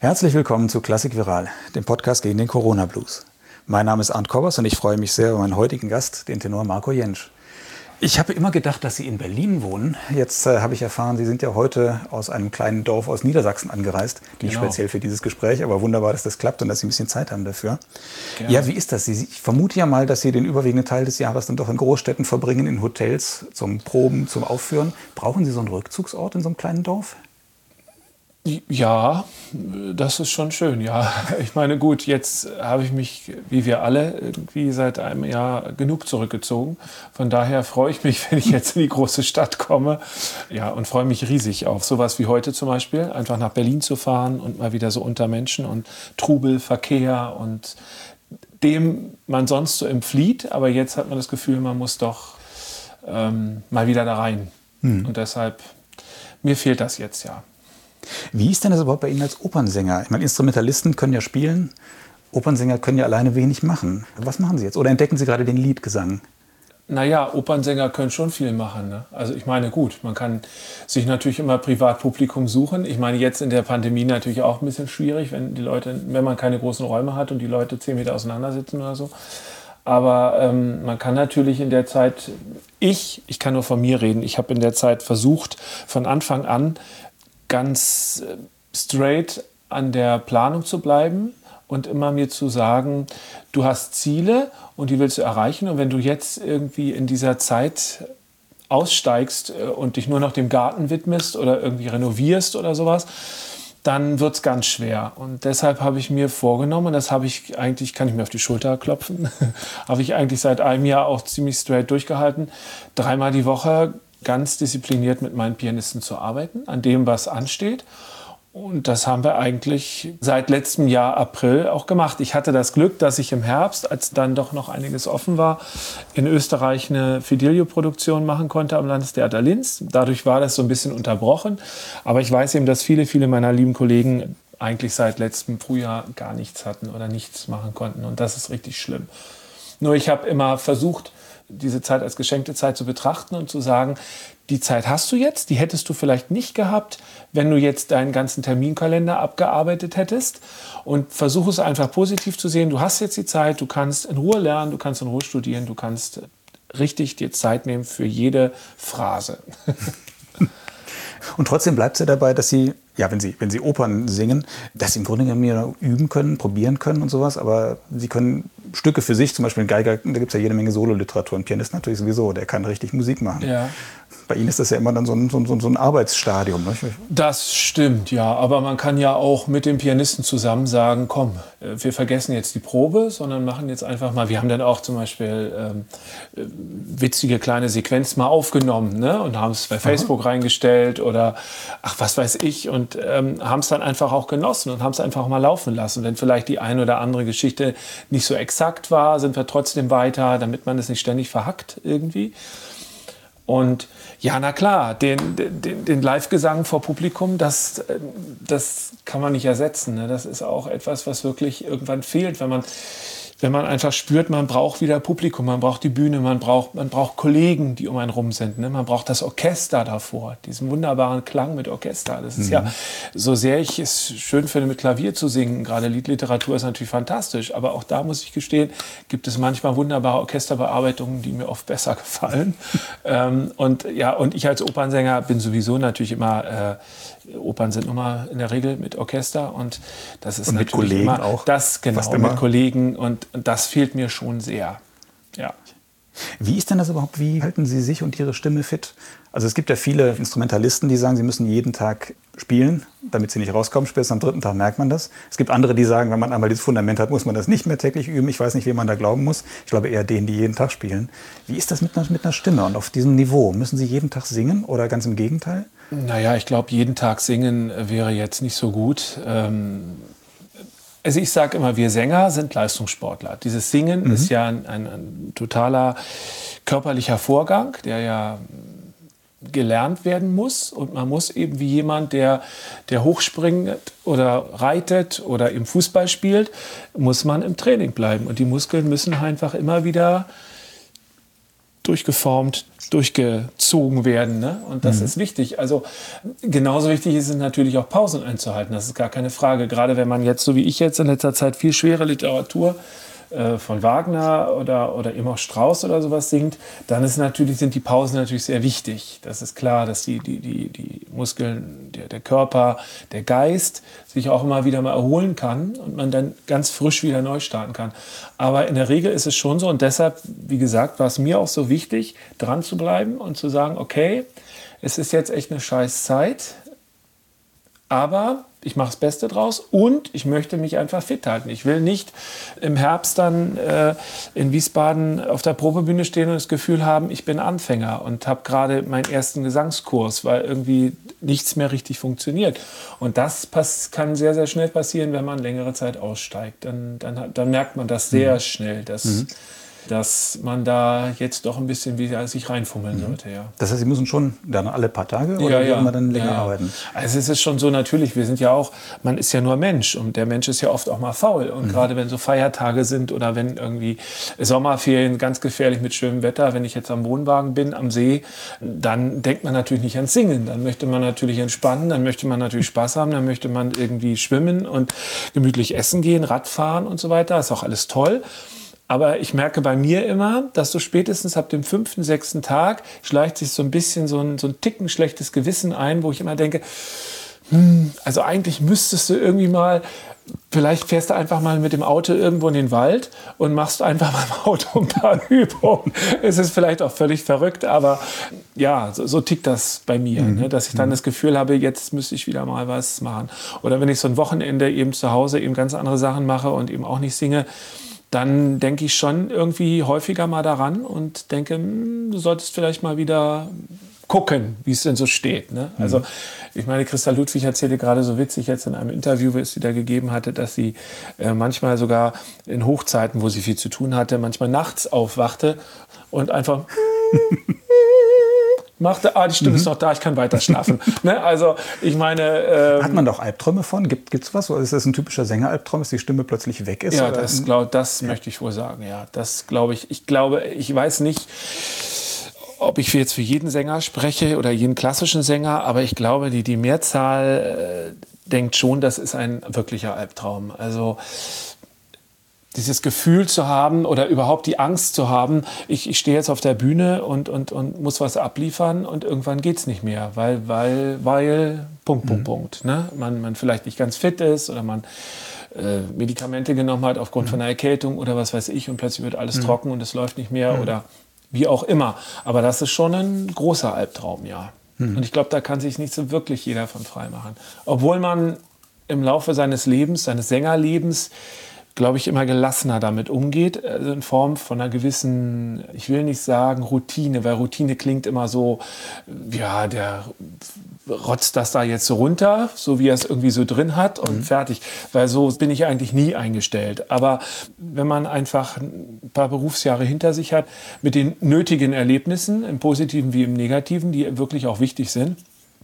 Herzlich willkommen zu Klassik Viral, dem Podcast gegen den Corona-Blues. Mein Name ist Arndt Kobbers und ich freue mich sehr über meinen heutigen Gast, den Tenor Marco Jentsch. Ich habe immer gedacht, dass Sie in Berlin wohnen. Jetzt habe ich erfahren, Sie sind ja heute aus einem kleinen Dorf aus Niedersachsen angereist. Nicht speziell für dieses Gespräch, aber wunderbar, dass das klappt und dass Sie ein bisschen Zeit haben dafür. Gerne. Ja, wie ist das? Ich vermute ja mal, dass Sie den überwiegenden Teil des Jahres dann doch in Großstädten verbringen, in Hotels, zum Proben, zum Aufführen. Brauchen Sie so einen Rückzugsort in so einem kleinen Dorf? Ja, das ist schon schön, ja. Ich meine, gut, jetzt habe ich mich, wie wir alle, irgendwie seit einem Jahr genug zurückgezogen. Von daher freue ich mich, wenn ich jetzt in die große Stadt komme. Ja, und freue mich riesig auf sowas wie heute zum Beispiel, einfach nach Berlin zu fahren und mal wieder so unter Menschen und Trubel, Verkehr und dem man sonst so entflieht. Aber jetzt hat man das Gefühl, man muss doch mal wieder da rein. Und deshalb, mir fehlt das jetzt, ja. Wie ist denn das überhaupt bei Ihnen als Opernsänger? Ich meine, Instrumentalisten können ja spielen, Opernsänger können ja alleine wenig machen. Was machen Sie jetzt? Oder entdecken Sie gerade den Liedgesang? Naja, Opernsänger können schon viel machen, ne? Also ich meine, gut, man kann sich natürlich immer Privatpublikum suchen. Ich meine, jetzt in der Pandemie natürlich auch ein bisschen schwierig, wenn man keine großen Räume hat und die Leute 10 Meter auseinander sitzen oder so. Aber man kann natürlich in der Zeit, ich kann nur von mir reden, ich habe in der Zeit versucht, von Anfang an ganz straight an der Planung zu bleiben und immer mir zu sagen, du hast Ziele und die willst du erreichen. Und wenn du jetzt irgendwie in dieser Zeit aussteigst und dich nur noch dem Garten widmest oder irgendwie renovierst oder sowas, dann wird es ganz schwer. Und deshalb habe ich mir vorgenommen, und das habe ich eigentlich, kann ich mir auf die Schulter klopfen, habe ich eigentlich seit einem Jahr auch ziemlich straight durchgehalten, 3-mal die Woche ganz diszipliniert mit meinen Pianisten zu arbeiten, an dem, was ansteht. Und das haben wir eigentlich seit letztem Jahr April auch gemacht. Ich hatte das Glück, dass ich im Herbst, als dann doch noch einiges offen war, in Österreich eine Fidelio-Produktion machen konnte am Landestheater Linz. Dadurch war das so ein bisschen unterbrochen. Aber ich weiß eben, dass viele meiner lieben Kollegen eigentlich seit letztem Frühjahr gar nichts hatten oder nichts machen konnten. Und das ist richtig schlimm. Nur ich habe immer versucht, diese Zeit als geschenkte Zeit zu betrachten und zu sagen, die Zeit hast du jetzt, die hättest du vielleicht nicht gehabt, wenn du jetzt deinen ganzen Terminkalender abgearbeitet hättest, und versuche es einfach positiv zu sehen. Du hast jetzt die Zeit, du kannst in Ruhe lernen, du kannst in Ruhe studieren, du kannst richtig dir Zeit nehmen für jede Phrase. Und trotzdem bleibt es ja dabei, dass Sie, ja, wenn Sie Opern singen, dass Sie im Grunde genommen üben können, probieren können und sowas, aber Sie können Stücke für sich, zum Beispiel ein Geiger, da gibt es ja jede Menge Sololiteratur, ein Pianist natürlich sowieso, der kann richtig Musik machen. Ja. Bei Ihnen ist das ja immer dann so ein Arbeitsstadium. Ne? Das stimmt, ja. Aber man kann ja auch mit dem Pianisten zusammen sagen, komm, wir vergessen jetzt die Probe, sondern machen jetzt einfach mal, wir haben dann auch zum Beispiel witzige kleine Sequenzen mal aufgenommen, ne? Und haben es bei Facebook reingestellt oder ach, was weiß ich, und haben es dann einfach auch genossen und haben es einfach mal laufen lassen. Wenn vielleicht die eine oder andere Geschichte nicht so exakt war, sind wir trotzdem weiter, damit man es nicht ständig verhackt irgendwie. Und ja, na klar, den Live-Gesang vor Publikum, das kann man nicht ersetzen. Ne? Das ist auch etwas, was wirklich irgendwann fehlt, wenn man einfach spürt, man braucht wieder Publikum, man braucht die Bühne, man braucht Kollegen, die um einen rum sind. Ne? Man braucht das Orchester davor, diesen wunderbaren Klang mit Orchester. Das ist ja, so sehr ich es schön finde, mit Klavier zu singen, gerade Liedliteratur ist natürlich fantastisch, aber auch da muss ich gestehen, gibt es manchmal wunderbare Orchesterbearbeitungen, die mir oft besser gefallen. Und ich als Opernsänger bin sowieso natürlich immer, Opern sind immer in der Regel mit Orchester, und das ist und natürlich mit Kollegen immer, auch. Das genau, mit Kollegen, und das fehlt mir schon sehr. Ja. Wie ist denn das überhaupt? Wie halten Sie sich und Ihre Stimme fit? Also es gibt ja viele Instrumentalisten, die sagen, sie müssen jeden Tag spielen, damit sie nicht rauskommen. Spätestens am 3. Tag merkt man das. Es gibt andere, die sagen, wenn man einmal dieses Fundament hat, muss man das nicht mehr täglich üben. Ich weiß nicht, wem man da glauben muss. Ich glaube eher denen, die jeden Tag spielen. Wie ist das mit einer Stimme und auf diesem Niveau? Müssen Sie jeden Tag singen oder ganz im Gegenteil? Naja, ich glaube, jeden Tag singen wäre jetzt nicht so gut. Also ich sage immer, wir Sänger sind Leistungssportler. Dieses Singen ist ja ein totaler körperlicher Vorgang, der ja gelernt werden muss. Und man muss eben wie jemand, der hochspringt oder reitet oder im Fußball spielt, muss man im Training bleiben. Und die Muskeln müssen einfach immer wieder durchgeformt, durchgezogen werden. Ne? Und das ist wichtig. Also genauso wichtig ist es natürlich auch, Pausen einzuhalten. Das ist gar keine Frage. Gerade wenn man jetzt, so wie ich jetzt in letzter Zeit, viel schwere Literatur von Wagner oder eben auch Strauss oder sowas singt, dann sind die Pausen natürlich sehr wichtig. Das ist klar, dass die Muskeln, der Körper, der Geist sich auch immer wieder mal erholen kann und man dann ganz frisch wieder neu starten kann. Aber in der Regel ist es schon so und deshalb, wie gesagt, war es mir auch so wichtig, dran zu bleiben und zu sagen, okay, es ist jetzt echt eine scheiß Zeit, aber ich mache das Beste draus und ich möchte mich einfach fit halten. Ich will nicht im Herbst dann in Wiesbaden auf der Probebühne stehen und das Gefühl haben, ich bin Anfänger und habe gerade meinen ersten Gesangskurs, weil irgendwie nichts mehr richtig funktioniert. Und das kann sehr, sehr schnell passieren, wenn man längere Zeit aussteigt. Dann merkt man das sehr schnell, dass man da jetzt doch ein bisschen wieder sich reinfummeln sollte. Ja. Das heißt, Sie müssen schon dann alle paar Tage oder immer dann länger arbeiten? Also es ist schon so natürlich, wir sind ja auch, man ist ja nur Mensch und der Mensch ist ja oft auch mal faul. Und gerade wenn so Feiertage sind oder wenn irgendwie Sommerferien ganz gefährlich mit schönem Wetter, wenn ich jetzt am Wohnwagen bin, am See, dann denkt man natürlich nicht ans Singen. Dann möchte man natürlich entspannen, dann möchte man natürlich Spaß haben, dann möchte man irgendwie schwimmen und gemütlich essen gehen, Radfahren und so weiter. Das ist auch alles toll. Aber ich merke bei mir immer, dass so spätestens ab dem 5., 6. Tag schleicht sich so ein bisschen so ein Ticken schlechtes Gewissen ein, wo ich immer denke, also eigentlich müsstest du irgendwie mal, vielleicht fährst du einfach mal mit dem Auto irgendwo in den Wald und machst einfach mal im Auto ein paar Übungen. Es ist vielleicht auch völlig verrückt, aber ja, so tickt das bei mir, ne? Dass ich dann das Gefühl habe, jetzt müsste ich wieder mal was machen. Oder wenn ich so ein Wochenende eben zu Hause eben ganz andere Sachen mache und eben auch nicht singe, dann denke ich schon irgendwie häufiger mal daran und denke, du solltest vielleicht mal wieder gucken, wie es denn so steht. Ne? Also ich meine, Christa Ludwig erzählte gerade so witzig jetzt in einem Interview, das sie da gegeben hatte, dass sie manchmal sogar in Hochzeiten, wo sie viel zu tun hatte, manchmal nachts aufwachte und einfach machte, die Stimme ist noch da, ich kann weiter schlafen. Ne? Also ich meine... Hat man doch Albträume von? Gibt's was? Oder ist das ein typischer Sängeralbtraum, dass die Stimme plötzlich weg ist? Ja, das möchte ich wohl sagen. Ja, das glaube ich. Ich glaube, ich weiß nicht, ob ich jetzt für jeden Sänger spreche oder jeden klassischen Sänger, aber ich glaube, die Mehrzahl denkt schon, das ist ein wirklicher Albtraum. Also dieses Gefühl zu haben oder überhaupt die Angst zu haben, ich stehe jetzt auf der Bühne und muss was abliefern und irgendwann geht's nicht mehr, weil Punkt. Ne? Man vielleicht nicht ganz fit ist oder man Medikamente genommen hat aufgrund von einer Erkältung oder was weiß ich und plötzlich wird alles trocken und es läuft nicht mehr oder wie auch immer. Aber das ist schon ein großer Albtraum, ja. Und ich glaube, da kann sich nicht so wirklich jeder von frei machen. Obwohl man im Laufe seines Lebens, seines Sängerlebens, glaube ich, immer gelassener damit umgeht, also in Form von einer gewissen, ich will nicht sagen Routine, weil Routine klingt immer so, ja, der rotzt das da jetzt so runter, so wie er es irgendwie so drin hat und fertig. Weil so bin ich eigentlich nie eingestellt. Aber wenn man einfach ein paar Berufsjahre hinter sich hat, mit den nötigen Erlebnissen, im Positiven wie im Negativen, die wirklich auch wichtig sind,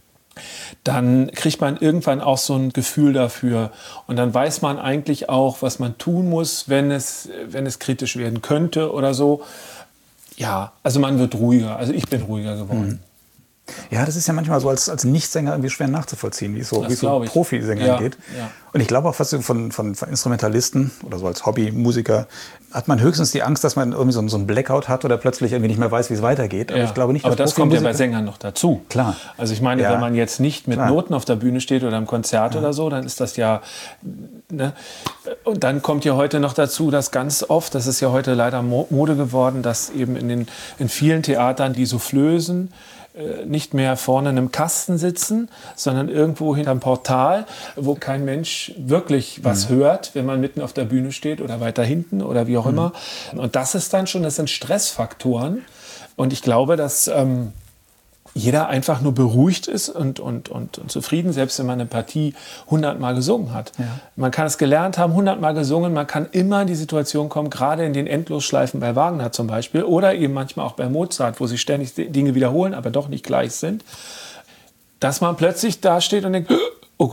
dann kriegt man irgendwann auch so ein Gefühl dafür. Und dann weiß man eigentlich auch, was man tun muss, wenn es kritisch werden könnte oder so. Ja, also man wird ruhiger. Also ich bin ruhiger geworden. Ja, das ist ja manchmal so als Nichtsänger irgendwie schwer nachzuvollziehen, wie es so Profisängern geht. Ja. Und ich glaube auch, was von Instrumentalisten oder so als Hobbymusiker, hat man höchstens die Angst, dass man irgendwie so einen Blackout hat oder plötzlich irgendwie nicht mehr weiß, wie es weitergeht. Aber ich glaube nicht, aber das kommt ja bei Sängern noch dazu. Klar. Also ich meine, wenn man jetzt nicht mit Noten auf der Bühne steht oder im Konzert oder so, dann ist das ja... Ne? Und dann kommt ja heute noch dazu, dass ganz oft, das ist ja heute leider Mode geworden, dass eben in vielen Theatern die Soufflösen nicht mehr vorne in einem Kasten sitzen, sondern irgendwo hinterm Portal, wo kein Mensch wirklich was hört, wenn man mitten auf der Bühne steht oder weiter hinten oder wie auch immer. Und das sind Stressfaktoren. Und ich glaube, dass jeder einfach nur beruhigt ist und zufrieden, selbst wenn man eine Partie 100-mal gesungen hat. Ja. Man kann es gelernt haben, 100-mal gesungen, man kann immer in die Situation kommen, gerade in den Endlosschleifen bei Wagner zum Beispiel oder eben manchmal auch bei Mozart, wo sich ständig Dinge wiederholen, aber doch nicht gleich sind, dass man plötzlich da steht und denkt, oh Gott,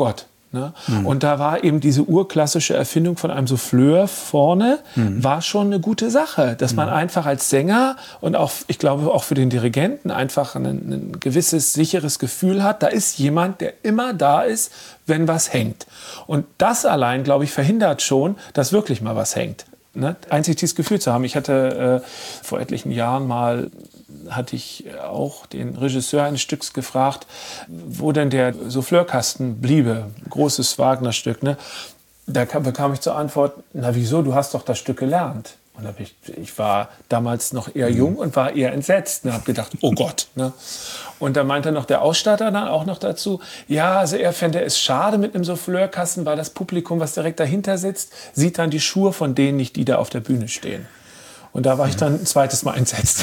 Ne? Und da war eben diese urklassische Erfindung von einem Souffleur vorne, war schon eine gute Sache, dass man einfach als Sänger und auch, ich glaube auch für den Dirigenten einfach ein gewisses sicheres Gefühl hat, da ist jemand, der immer da ist, wenn was hängt. Und das allein, glaube ich, verhindert schon, dass wirklich mal was hängt. Ne? Einzig dieses Gefühl zu haben. Ich hatte vor etlichen Jahren hatte ich auch den Regisseur eines Stücks gefragt, wo denn der Souffleurkasten bliebe. Großes Wagner-Stück. Ne? Da bekam ich zur Antwort, na wieso, du hast doch das Stück gelernt. Und ich war damals noch eher jung und war eher entsetzt und habe gedacht, oh Gott. Ne? Und da meinte noch der Ausstatter dann auch noch dazu, ja, also er fände es schade mit einem Souffleurkasten, weil das Publikum, was direkt dahinter sitzt, sieht dann die Schuhe von denen nicht, die da auf der Bühne stehen. Und da war ich dann ein zweites Mal entsetzt.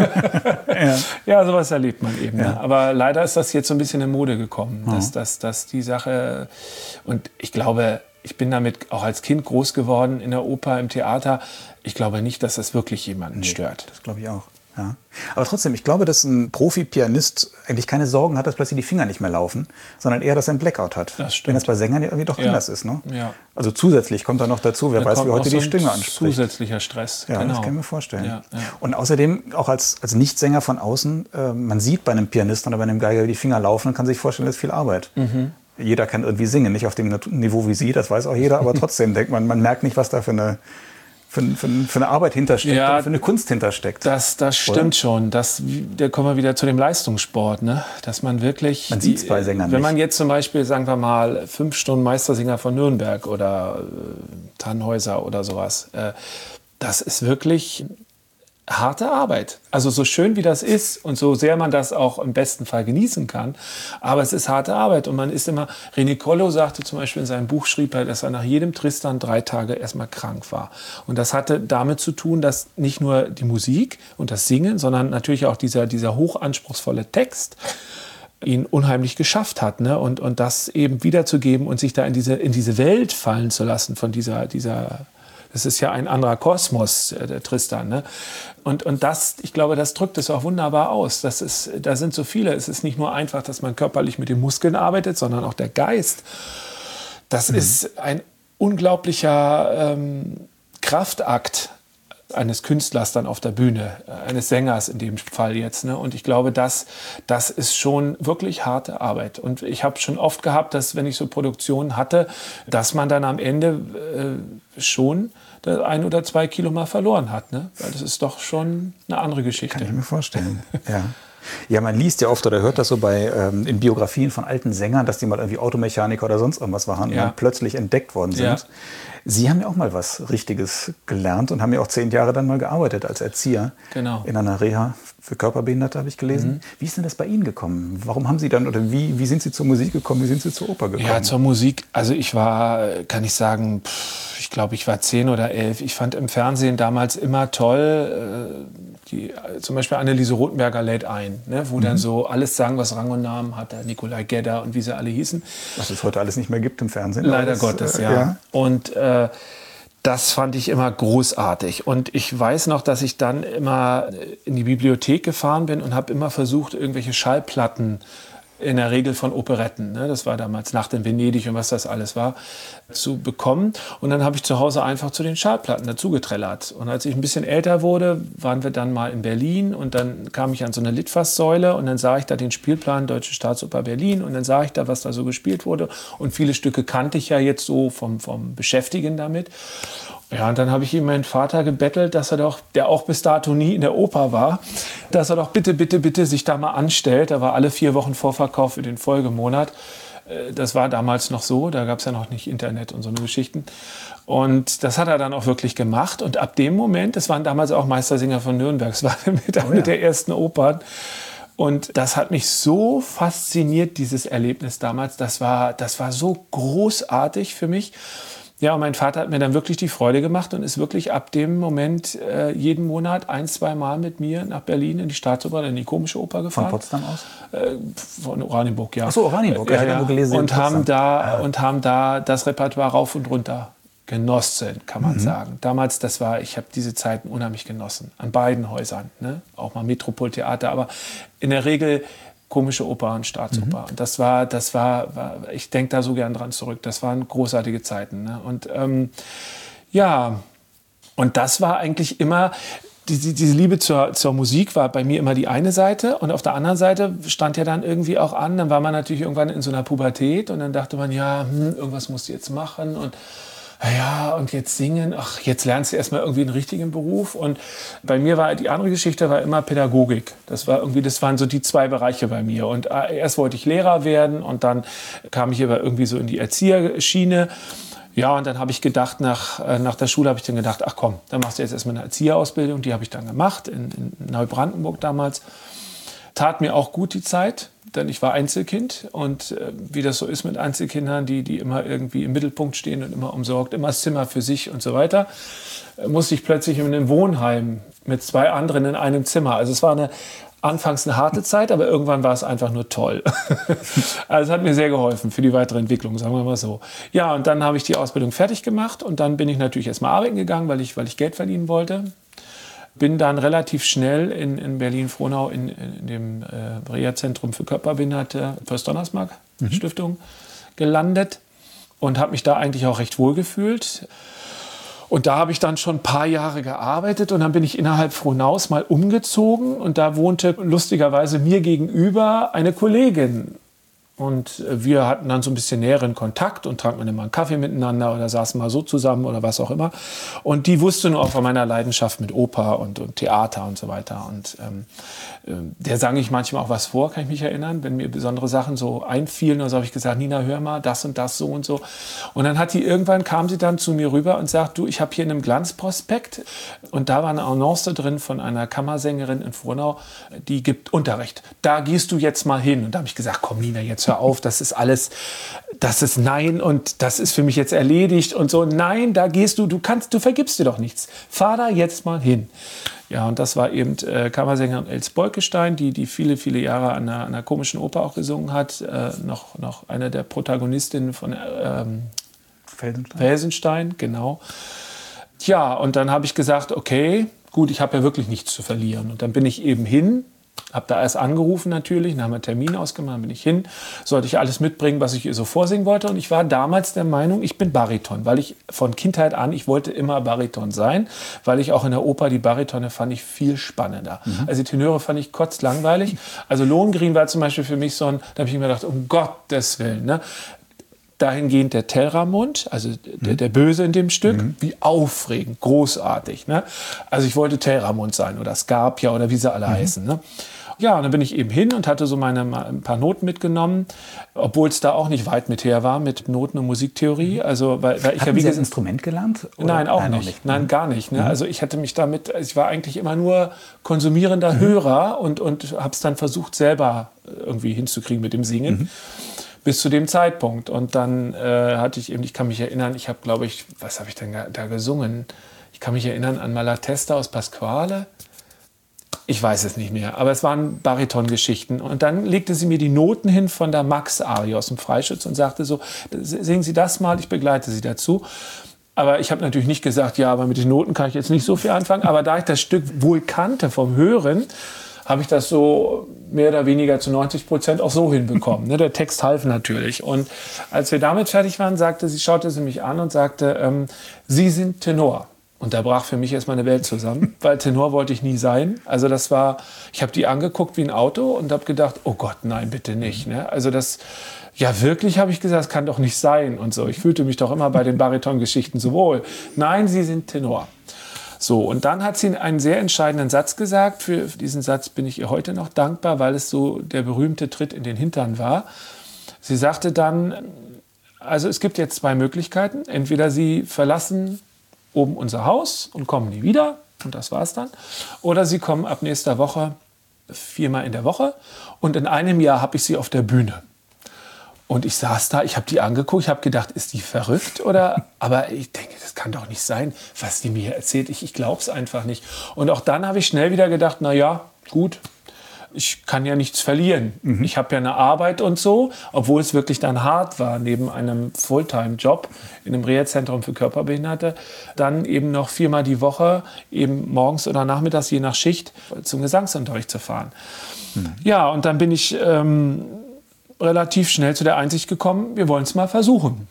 Ja, sowas erlebt man eben. Ja. Ne? Aber leider ist das jetzt so ein bisschen in Mode gekommen, dass die Sache, und ich glaube, ich bin damit auch als Kind groß geworden in der Oper, im Theater. Ich glaube nicht, dass das wirklich jemanden stört. Das glaube ich auch. Ja. Aber trotzdem, ich glaube, dass ein Profi-Pianist eigentlich keine Sorgen hat, dass plötzlich die Finger nicht mehr laufen, sondern eher, dass er einen Blackout hat. Das stimmt. Wenn das bei Sängern ja irgendwie doch anders ist. Ne? Ja. Also zusätzlich kommt da noch dazu, wer weiß, wie heute die Stimme anspricht. Zusätzlicher Stress. Ja, genau. Das kann ich mir vorstellen. Ja, ja. Und außerdem, auch als Nichtsänger von außen, man sieht bei einem Pianisten oder bei einem Geiger, wie die Finger laufen und kann sich vorstellen, das ist viel Arbeit. Jeder kann irgendwie singen, nicht auf dem Niveau wie Sie, das weiß auch jeder, aber trotzdem denkt man merkt nicht, was da für eine Arbeit hintersteckt, ja, für eine Kunst hintersteckt. Das stimmt schon. Da kommen wir wieder zu dem Leistungssport, ne? Dass man wirklich... Man sieht es bei Sängern Wenn man jetzt zum Beispiel, sagen wir mal, 5 Stunden Meistersinger von Nürnberg oder Tannhäuser oder sowas, das ist wirklich harte Arbeit. Also so schön wie das ist und so sehr man das auch im besten Fall genießen kann, aber es ist harte Arbeit und man ist immer, René Collo sagte zum Beispiel in seinem Buch, schrieb er, dass er nach jedem Tristan 3 Tage erstmal krank war. Und das hatte damit zu tun, dass nicht nur die Musik und das Singen, sondern natürlich auch dieser hochanspruchsvolle Text ihn unheimlich geschafft hat, ne? Und das eben wiederzugeben und sich da in diese Welt fallen zu lassen von dieser das ist ja ein anderer Kosmos, der Tristan. Ne? Und das, ich glaube, das drückt es auch wunderbar aus. Da sind so viele. Es ist nicht nur einfach, dass man körperlich mit den Muskeln arbeitet, sondern auch der Geist. Das ist ein unglaublicher Kraftakt eines Künstlers dann auf der Bühne, eines Sängers in dem Fall jetzt. Ne? Und ich glaube, das ist schon wirklich harte Arbeit. Und ich habe schon oft gehabt, dass, wenn ich so Produktionen hatte, dass man dann am Ende schon 1 oder 2 Kilo mal verloren hat. Ne? Weil das ist doch schon eine andere Geschichte. Kann ich mir vorstellen, ja. Ja, man liest ja oft oder hört das so in Biografien von alten Sängern, dass die mal irgendwie Automechaniker oder sonst irgendwas waren und dann plötzlich entdeckt worden sind. Ja. Sie haben ja auch mal was Richtiges gelernt und haben ja auch 10 Jahre dann mal gearbeitet als Erzieher. Genau. In einer Reha für Körperbehinderte, habe ich gelesen. Wie ist denn das bei Ihnen gekommen? Warum haben Sie dann, oder wie sind Sie zur Musik gekommen? Wie sind Sie zur Oper gekommen? Ja, zur Musik, also ich war, kann ich sagen, ich glaube, ich war 10 oder 11. Ich fand im Fernsehen damals immer toll, zum Beispiel Anneliese Rothenberger lädt ein, ne, wo dann so alles sagen, was Rang und Namen hat, der Nikolai Gedda und wie sie alle hießen. Was es heute alles nicht mehr gibt im Fernsehen. Leider Gottes, ja. Und das fand ich immer großartig. Und ich weiß noch, dass ich dann immer in die Bibliothek gefahren bin und habe immer versucht, irgendwelche Schallplatten, in der Regel von Operetten, ne? Das war damals Nacht in Venedig und was das alles war, zu bekommen. Und dann habe ich zu Hause einfach zu den Schallplatten dazugetrellert. Und als ich ein bisschen älter wurde, waren wir dann mal in Berlin und dann kam ich an so eine Litfaßsäule und dann sah ich da den Spielplan Deutsche Staatsoper Berlin und dann sah ich da, was da so gespielt wurde. Und viele Stücke kannte ich ja jetzt so vom Beschäftigen damit. Ja, und dann habe ich ihm meinen Vater gebettelt, dass er doch, der auch bis dato nie in der Oper war, dass er doch bitte sich da mal anstellt. Da war alle 4 Wochen Vorverkauf für den Folgemonat. Das war damals noch so, da gab es ja noch nicht Internet und so eine Geschichten. Und das hat er dann auch wirklich gemacht. Und ab dem Moment, das waren damals auch Meistersinger von Nürnberg, das war mit einer der ersten Opern. Und das hat mich so fasziniert, dieses Erlebnis damals. Das war so großartig für mich. Ja, und mein Vater hat mir dann wirklich die Freude gemacht und ist wirklich ab dem Moment jeden Monat 1-2 Mal mit mir nach Berlin in die Staatsoper, in die Komische Oper gefahren. Von Potsdam aus? Von Oranienburg, ja. Ach so, Oranienburg, ja, ja. Gelesen, und haben da das Repertoire rauf und runter genossen, kann man sagen. Damals, ich habe diese Zeiten unheimlich genossen. An beiden Häusern, ne? Auch mal Metropoltheater, aber in der Regel Komische Oper und Staatsoper. Und das war, ich denke da so gern dran zurück. Das waren großartige Zeiten. Ne? Und und das war eigentlich immer, diese Liebe zur Musik war bei mir immer die eine Seite. Und auf der anderen Seite stand ja dann irgendwie auch an, dann war man natürlich irgendwann in so einer Pubertät und dann dachte man, irgendwas musst du jetzt machen und und jetzt singen, jetzt lernst du erstmal irgendwie einen richtigen Beruf. Und bei mir war die andere Geschichte immer Pädagogik. Das waren so die zwei Bereiche bei mir. Und erst wollte ich Lehrer werden und dann kam ich aber irgendwie so in die Erzieherschiene. Ja, und dann habe ich gedacht, nach der Schule habe ich dann gedacht, ach komm, dann machst du jetzt erstmal eine Erzieherausbildung. Die habe ich dann gemacht, in Neubrandenburg damals. Tat mir auch gut die Zeit, denn ich war Einzelkind. Und wie das so ist mit Einzelkindern, die immer irgendwie im Mittelpunkt stehen und immer umsorgt, immer das Zimmer für sich und so weiter, musste ich plötzlich in einem Wohnheim mit 2 anderen in einem Zimmer. Also es war anfangs eine harte Zeit, aber irgendwann war es einfach nur toll. Also es hat mir sehr geholfen für die weitere Entwicklung, sagen wir mal so. Ja, und dann habe ich die Ausbildung fertig gemacht und dann bin ich natürlich erstmal arbeiten gegangen, weil ich Geld verdienen wollte. Bin dann relativ schnell in Berlin-Frohnau in dem Reha-Zentrum für Körperbehinderte Fürst-Donnersmarck-Stiftung gelandet und habe mich da eigentlich auch recht wohl gefühlt. Und da habe ich dann schon ein paar Jahre gearbeitet und dann bin ich innerhalb Frohnaus mal umgezogen und da wohnte lustigerweise mir gegenüber eine Kollegin. Und wir hatten dann so ein bisschen näheren Kontakt und tranken dann immer einen Kaffee miteinander oder saßen mal so zusammen oder was auch immer. Und die wusste nur auch von meiner Leidenschaft mit Oper und Theater und so weiter. Und der sang ich manchmal auch was vor, kann ich mich erinnern, wenn mir besondere Sachen so einfielen. Und so habe ich gesagt, Nina, hör mal, das und das, so und so. Und dann kam sie dann zu mir rüber und sagt, du, ich habe hier in einem Glanzprospekt und da war eine Annonce drin von einer Kammersängerin in Frohnau, die gibt Unterricht. Da gehst du jetzt mal hin. Und da habe ich gesagt, komm Nina, jetzt hör auf, das ist alles, das ist nein und das ist für mich jetzt erledigt und so. Nein, da gehst du vergibst dir doch nichts. Fahr da jetzt mal hin. Ja, und das war eben Kammersängerin Els Bolkestein, die viele, viele Jahre an einer komischen Oper auch gesungen hat. Noch eine der Protagonistinnen von Felsenstein, genau. Tja, und dann habe ich gesagt, okay, gut, ich habe ja wirklich nichts zu verlieren. Und dann bin ich eben hin. Habe da erst angerufen natürlich, dann haben wir einen Termin ausgemacht, dann bin ich hin, sollte ich alles mitbringen, was ich ihr so vorsingen wollte. Und ich war damals der Meinung, ich bin Bariton, weil ich von Kindheit an, ich wollte immer Bariton sein, weil ich auch in der Oper die Baritone fand ich viel spannender. Also die Tenöre fand ich kotzlangweilig. Also Lohengrin war zum Beispiel für mich so ein, da habe ich mir gedacht, um Gottes Willen, ne? Dahingehend der Telramund, also der Böse in dem Stück, wie aufregend, großartig. Ne? Also ich wollte Telramund sein oder Scarpia oder wie sie alle heißen. Ne? Ja, und dann bin ich eben hin und hatte so ein paar Noten mitgenommen, obwohl es da auch nicht weit mit her war, mit Noten- und Musiktheorie. Also, weil ich Hatten Sie das Instrument gelernt? Oder? Nein, auch nicht. Nein, gar nicht. Ne? Also ich war eigentlich immer nur konsumierender Hörer und habe es dann versucht, selber irgendwie hinzukriegen mit dem Singen. Bis zu dem Zeitpunkt. Und dann hatte ich eben, ich kann mich erinnern, ich habe, glaube ich, was habe ich denn da gesungen? Ich kann mich erinnern an Malatesta aus Pasquale. Ich weiß es nicht mehr, aber es waren Baritongeschichten. Und dann legte sie mir die Noten hin von der Max-Arie aus dem Freischütz und sagte so, singen Sie das mal, ich begleite Sie dazu. Aber ich habe natürlich nicht gesagt, ja, aber mit den Noten kann ich jetzt nicht so viel anfangen. Aber da ich das Stück wohl kannte vom Hören, habe ich das so mehr oder weniger zu 90% auch so hinbekommen. Ne? Der Text half natürlich. Und als wir damit fertig waren, schaute sie mich an und sagte, Sie sind Tenor. Und da brach für mich erstmal eine Welt zusammen, weil Tenor wollte ich nie sein. Also ich habe die angeguckt wie ein Auto und habe gedacht, oh Gott, nein, bitte nicht. Ne? Also wirklich, habe ich gesagt, das kann doch nicht sein und so. Ich fühlte mich doch immer bei den Bariton-Geschichten so wohl. Nein, Sie sind Tenor. So, und dann hat sie einen sehr entscheidenden Satz gesagt. Für diesen Satz bin ich ihr heute noch dankbar, weil es so der berühmte Tritt in den Hintern war. Sie sagte dann, also es gibt jetzt 2 Möglichkeiten. Entweder Sie verlassen oben unser Haus und kommen nie wieder, und das war's dann. Oder Sie kommen ab nächster Woche 4-mal in der Woche und in einem Jahr habe ich Sie auf der Bühne. Und ich saß da, ich habe die angeguckt, ich habe gedacht, ist die verrückt? Aber ich denke, das kann doch nicht sein, was die mir erzählt. Ich glaube es einfach nicht. Und auch dann habe ich schnell wieder gedacht, na ja, gut, ich kann ja nichts verlieren. Ich habe ja eine Arbeit und so, obwohl es wirklich dann hart war, neben einem Fulltime-Job in einem Reha-Zentrum für Körperbehinderte, dann eben noch 4-mal die Woche, eben morgens oder nachmittags, je nach Schicht, zum Gesangsunterricht zu fahren. Ja, und dann bin ich relativ schnell zu der Einsicht gekommen, wir wollen es mal versuchen.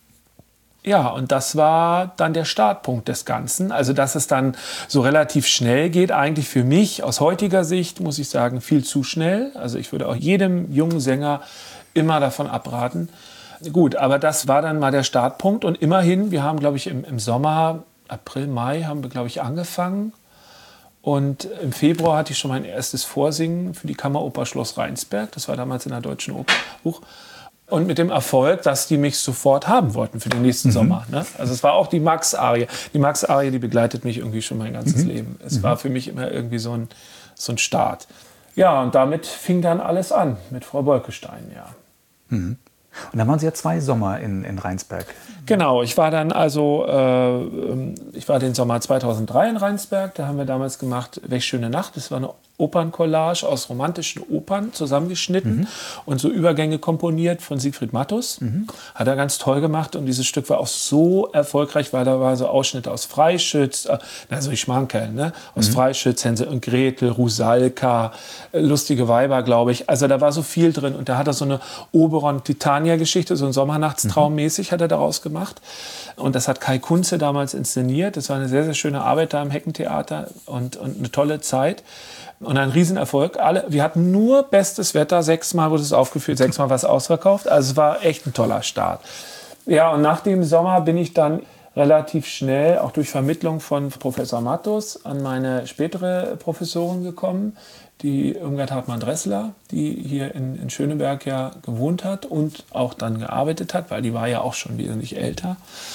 Ja, und das war dann der Startpunkt des Ganzen. Also, dass es dann so relativ schnell geht, eigentlich für mich aus heutiger Sicht, muss ich sagen, viel zu schnell. Also, ich würde auch jedem jungen Sänger immer davon abraten. Gut, aber das war dann mal der Startpunkt. Und immerhin, wir haben, glaube ich, im Sommer, April, Mai, haben wir, glaube ich, angefangen. Und im Februar hatte ich schon mein erstes Vorsingen für die Kammeroper Schloss Rheinsberg. Das war damals in der Deutschen Oper. Und mit dem Erfolg, dass die mich sofort haben wollten für den nächsten Sommer. Ne? Also es war auch die Max-Arie. Die Max-Arie, die begleitet mich irgendwie schon mein ganzes Leben. Es war für mich immer irgendwie so ein Start. Ja, und damit fing dann alles an mit Frau Bolkestein, ja. Und dann waren Sie ja 2 Sommer in Rheinsberg. Genau, ich war dann ich war den Sommer 2003 in Rheinsberg. Da haben wir damals gemacht Welch schöne Nacht. Das war eine Operncollage aus romantischen Opern zusammengeschnitten und so Übergänge komponiert von Siegfried Matthus. Hat er ganz toll gemacht und dieses Stück war auch so erfolgreich, weil da war so Ausschnitte aus Freischütz, also ich Schmankerl, ne? Aus Freischütz, Hänsel und Gretel, Rusalka, lustige Weiber, glaube ich. Also da war so viel drin und da hat er so eine Oberon-Titania-Geschichte, so ein Sommernachtstraum mäßig hat er daraus gemacht. Und das hat Kai Kunze damals inszeniert. Das war eine sehr, sehr schöne Arbeit da im Heckentheater und eine tolle Zeit. Und ein Riesenerfolg. Wir hatten nur bestes Wetter. 6-mal wurde es aufgeführt, 6-mal war es ausverkauft. Also es war echt ein toller Start. Ja, und nach dem Sommer bin ich dann relativ schnell, auch durch Vermittlung von Professor Matthus, an meine spätere Professorin gekommen, die Irmgard Hartmann-Dressler, die hier in Schöneberg ja gewohnt hat und auch dann gearbeitet hat, weil die war ja auch schon wesentlich älter.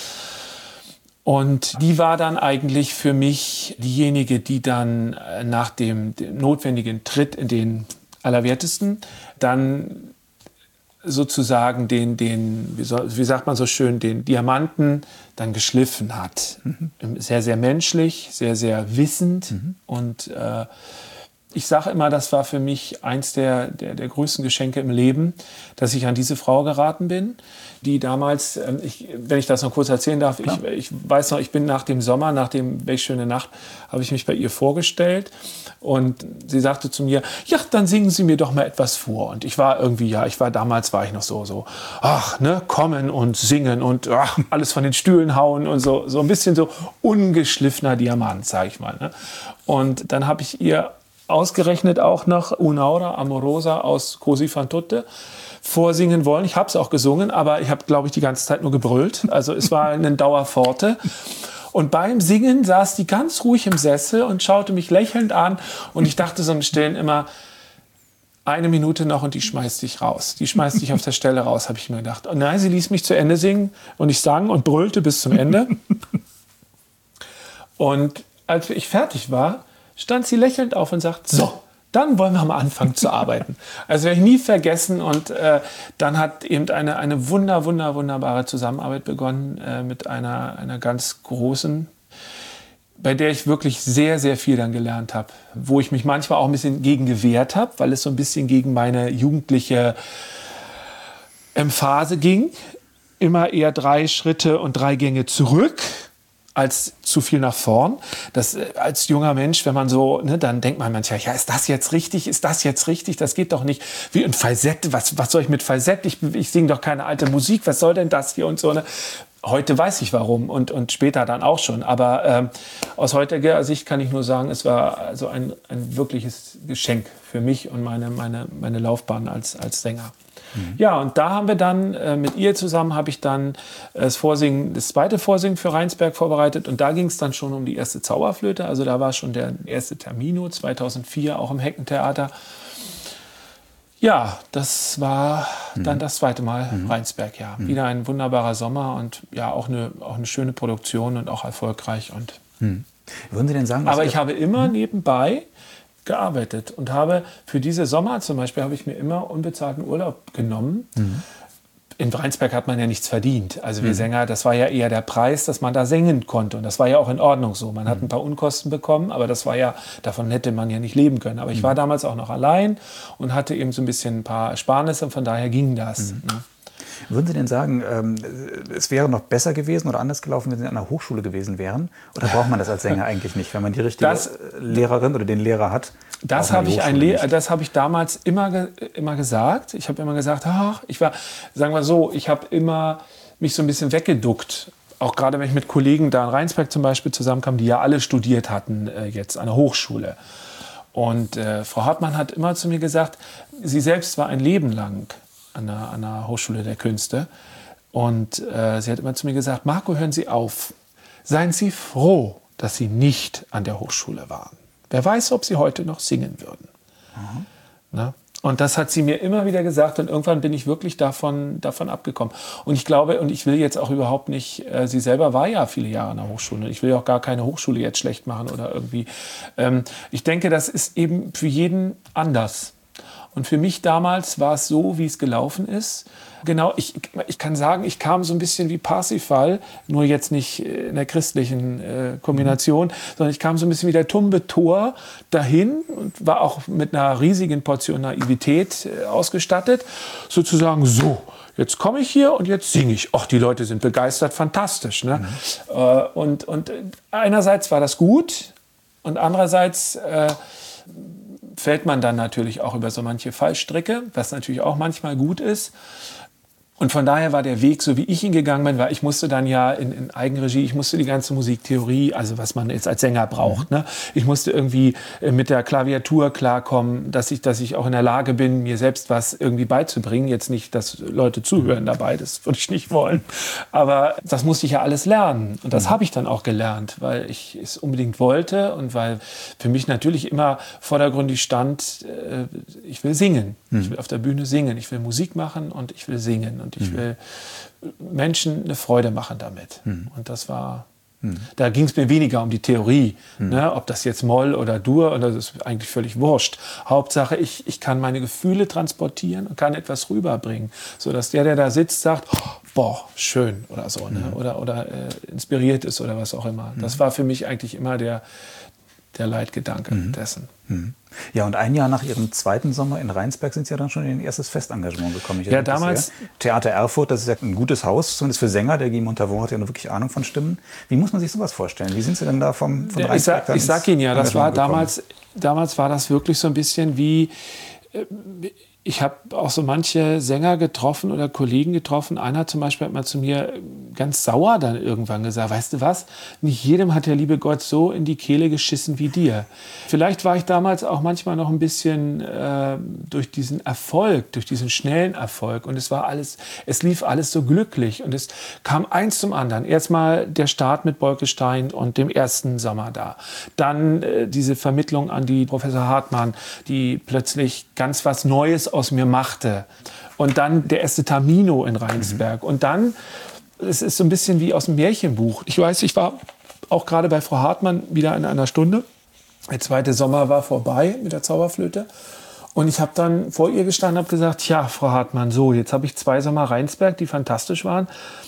Und die war dann eigentlich für mich diejenige, die dann nach dem notwendigen Tritt in den Allerwertesten dann sozusagen wie sagt man so schön, den Diamanten dann geschliffen hat. Sehr, sehr menschlich, sehr, sehr wissend. Und ich sage immer, das war für mich eins der größten Geschenke im Leben, dass ich an diese Frau geraten bin, die damals, wenn ich das noch kurz erzählen darf, ich weiß noch, ich bin nach dem Sommer, nach dem Welch schöne Nacht, habe ich mich bei ihr vorgestellt und sie sagte zu mir, ja, dann singen Sie mir doch mal etwas vor. Und ich war irgendwie, damals war ich noch so, ach, ne, kommen und singen und ach, alles von den Stühlen hauen und so ein bisschen so ungeschliffener Diamant, sage ich mal. Ne? Und dann habe ich ihr ausgerechnet auch noch Un'aura amorosa aus Così fan tutte vorsingen wollen. Ich habe es auch gesungen, aber ich habe, glaube ich, die ganze Zeit nur gebrüllt. Also es war eine Dauerpforte. Und beim Singen saß die ganz ruhig im Sessel und schaute mich lächelnd an. Und ich dachte so im Stillen immer, 1 Minute noch und die schmeißt dich raus. Die schmeißt dich auf der Stelle raus, habe ich mir gedacht. Und nein, sie ließ mich zu Ende singen und ich sang und brüllte bis zum Ende. Und als ich fertig war, stand sie lächelnd auf und sagt, so, dann wollen wir mal anfangen zu arbeiten. Also werde ich nie vergessen. Und dann hat eben eine wunderbare Zusammenarbeit begonnen mit einer ganz großen, bei der ich wirklich sehr, sehr viel dann gelernt habe. Wo ich mich manchmal auch ein bisschen gegen gewehrt habe, weil es so ein bisschen gegen meine jugendliche Emphase ging. Immer eher 3 Schritte und 3 Gänge zurück als zu viel nach vorn. Das als junger Mensch, wenn man so, ne, dann denkt man manchmal, ja, ist das jetzt richtig? Das geht doch nicht. Wie ein Falsett, was soll ich mit Falsett? Ich singe doch keine alte Musik, was soll denn das hier und so, ne? Heute weiß ich warum und später dann auch schon. Aber aus heutiger Sicht kann ich nur sagen, es war also ein wirkliches Geschenk für mich und meine Laufbahn als Sänger. Ja, und da haben wir dann mit ihr zusammen, habe ich dann das zweite Vorsingen für Rheinsberg vorbereitet und da ging es dann schon um die erste Zauberflöte, also da war schon der erste Termino, 2004, auch im Heckentheater. Ja, das war dann das zweite Mal Rheinsberg, ja. Wieder ein wunderbarer Sommer und ja, auch eine schöne Produktion und auch erfolgreich. Und Würden Sie denn sagen, aber ich habe immer nebenbei gearbeitet und habe für diese Sommer zum Beispiel habe ich mir immer unbezahlten Urlaub genommen. in Rheinsberg hat man ja nichts verdient. Also wir Sänger, das war ja eher der Preis, dass man da singen konnte. Und das war ja auch in Ordnung so. Man hat ein paar Unkosten bekommen, aber das war ja, davon hätte man ja nicht leben können. Aber ich war damals auch noch allein und hatte eben so ein paar Ersparnisse und von daher ging das. Ne? Würden Sie denn sagen, es wäre noch besser gewesen oder anders gelaufen, wenn Sie an einer Hochschule gewesen wären? Oder braucht man das als Sänger eigentlich nicht, wenn man die richtige Lehrerin oder den Lehrer hat? Das habe ich damals immer gesagt. Ich habe immer gesagt, sagen wir so, ich habe immer mich so ein bisschen weggeduckt. Auch gerade wenn ich mit Kollegen da in Rheinsberg zum Beispiel zusammenkam, die ja alle studiert hatten jetzt an der Hochschule. Und Frau Hartmann hat immer zu mir gesagt, sie selbst war ein Leben lang an der Hochschule der Künste. Und sie hat immer zu mir gesagt, Marco, hören Sie auf. Seien Sie froh, dass Sie nicht an der Hochschule waren. Wer weiß, ob Sie heute noch singen würden. Na? Und das hat sie mir immer wieder gesagt und irgendwann bin ich wirklich davon abgekommen. Und ich glaube, und ich will jetzt auch überhaupt nicht, sie selber war ja viele Jahre an der Hochschule. Ich will auch gar keine Hochschule jetzt schlecht machen oder irgendwie. Ich denke, das ist eben für jeden anders. Und für mich damals war es so, wie es gelaufen ist. Genau, ich kann sagen, ich kam so ein bisschen wie Parsifal, nur jetzt nicht in der christlichen Kombination, sondern ich kam so ein bisschen wie der tumbe Tor dahin und war auch mit einer riesigen Portion Naivität ausgestattet. Sozusagen so, jetzt komme ich hier und jetzt singe ich. Ach, die Leute sind begeistert, fantastisch. Ne? Und einerseits war das gut und andererseits fällt man dann natürlich auch über so manche Fallstricke, was natürlich auch manchmal gut ist. Und von daher war der Weg, so wie ich ihn gegangen bin, weil ich musste dann ja in Eigenregie, ich musste die ganze Musiktheorie, also was man jetzt als Sänger braucht, ne? Ich musste irgendwie mit der Klaviatur klarkommen, dass ich auch in der Lage bin, mir selbst was irgendwie beizubringen. Jetzt nicht, dass Leute zuhören dabei, das würde ich nicht wollen. Aber das musste ich ja alles lernen. Und das habe ich dann auch gelernt, weil ich es unbedingt wollte und weil für mich natürlich immer vordergründig stand, ich will singen. Ich will auf der Bühne singen, ich will Musik machen und ich will singen. Und ich will Menschen eine Freude machen damit. Und das war, da ging es mir weniger um die Theorie. Ne? Ob das jetzt Moll oder Dur, oder das ist eigentlich völlig wurscht. Hauptsache, ich kann meine Gefühle transportieren und kann etwas rüberbringen. Sodass der da sitzt, sagt, oh, boah, schön oder so. Ne? Oder inspiriert ist oder was auch immer. Das war für mich eigentlich immer der Leitgedanke dessen. Ja, und ein Jahr nach Ihrem zweiten Sommer in Rheinsberg sind Sie ja dann schon in Ihr erstes Festengagement gekommen. Ja, damals. Theater Erfurt, das ist ja ein gutes Haus, zumindest für Sänger. Der Guy Montavon hat ja noch wirklich Ahnung von Stimmen. Wie muss man sich sowas vorstellen? Wie sind Sie denn da von Rheinsberg Ich sag Ihnen ja, das war damals war das wirklich so ein bisschen wie. Ich habe auch so manche Sänger getroffen oder Kollegen getroffen. Einer zum Beispiel hat mal zu mir ganz sauer dann irgendwann gesagt, weißt du was, nicht jedem hat der liebe Gott so in die Kehle geschissen wie dir. Vielleicht war ich damals auch manchmal noch ein bisschen durch diesen Erfolg, durch diesen schnellen Erfolg und es lief alles so glücklich und es kam eins zum anderen. Erstmal der Start mit Bolkestein und dem ersten Sommer da. Dann diese Vermittlung an die Professor Hartmann, die plötzlich ganz was Neues aus mir machte. Und dann der erste Tamino in Rheinsberg. Und dann, es ist so ein bisschen wie aus dem Märchenbuch. Ich weiß, ich war auch gerade bei Frau Hartmann wieder in einer Stunde. Der zweite Sommer war vorbei mit der Zauberflöte. Und ich habe dann vor ihr gestanden und habe gesagt, ja, Frau Hartmann, so, jetzt habe ich 2 Sommer Rheinsberg, die fantastisch waren.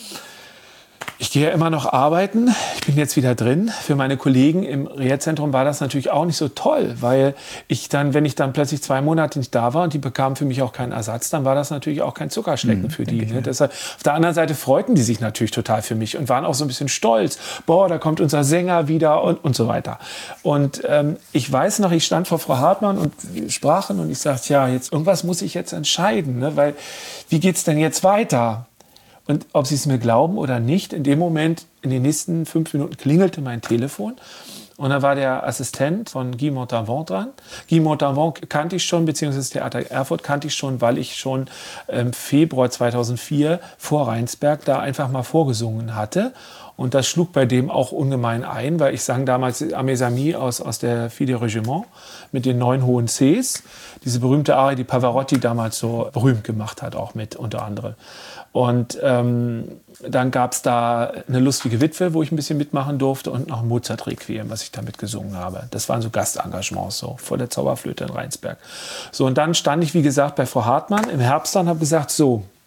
Ich gehe ja immer noch arbeiten. Ich bin jetzt wieder drin. Für meine Kollegen im Reha-Zentrum war das natürlich auch nicht so toll, weil wenn ich dann plötzlich 2 Monate nicht da war und die bekamen für mich auch keinen Ersatz, dann war das natürlich auch kein Zuckerschlecken für die. Ne? Deshalb, auf der anderen Seite freuten die sich natürlich total für mich und waren auch so ein bisschen stolz. Boah, da kommt unser Sänger wieder und so weiter. Und ich weiß noch, ich stand vor Frau Hartmann und wir sprachen und ich sagte, ja, jetzt irgendwas muss ich jetzt entscheiden, ne? Weil wie geht's denn jetzt weiter? Und ob Sie es mir glauben oder nicht, in dem Moment, in den nächsten 5 Minuten klingelte mein Telefon. Und da war der Assistent von Guy Montavon dran. Guy Montavon kannte ich schon, beziehungsweise das Theater Erfurt kannte ich schon, weil ich schon im Februar 2004 vor Rheinsberg da einfach mal vorgesungen hatte. Und das schlug bei dem auch ungemein ein, weil ich sang damals à mes amis aus der Fille de Régiment mit den 9 hohen Cs. Diese berühmte Arie, die Pavarotti damals so berühmt gemacht hat, auch mit unter anderem. Und dann gab es da eine lustige Witwe, wo ich ein bisschen mitmachen durfte und noch ein Mozart-Requiem, was ich damit gesungen habe. Das waren so Gastengagements so vor der Zauberflöte in Rheinsberg. So, und dann stand ich, wie gesagt, bei Frau Hartmann im Herbst dann, habe gesagt, so,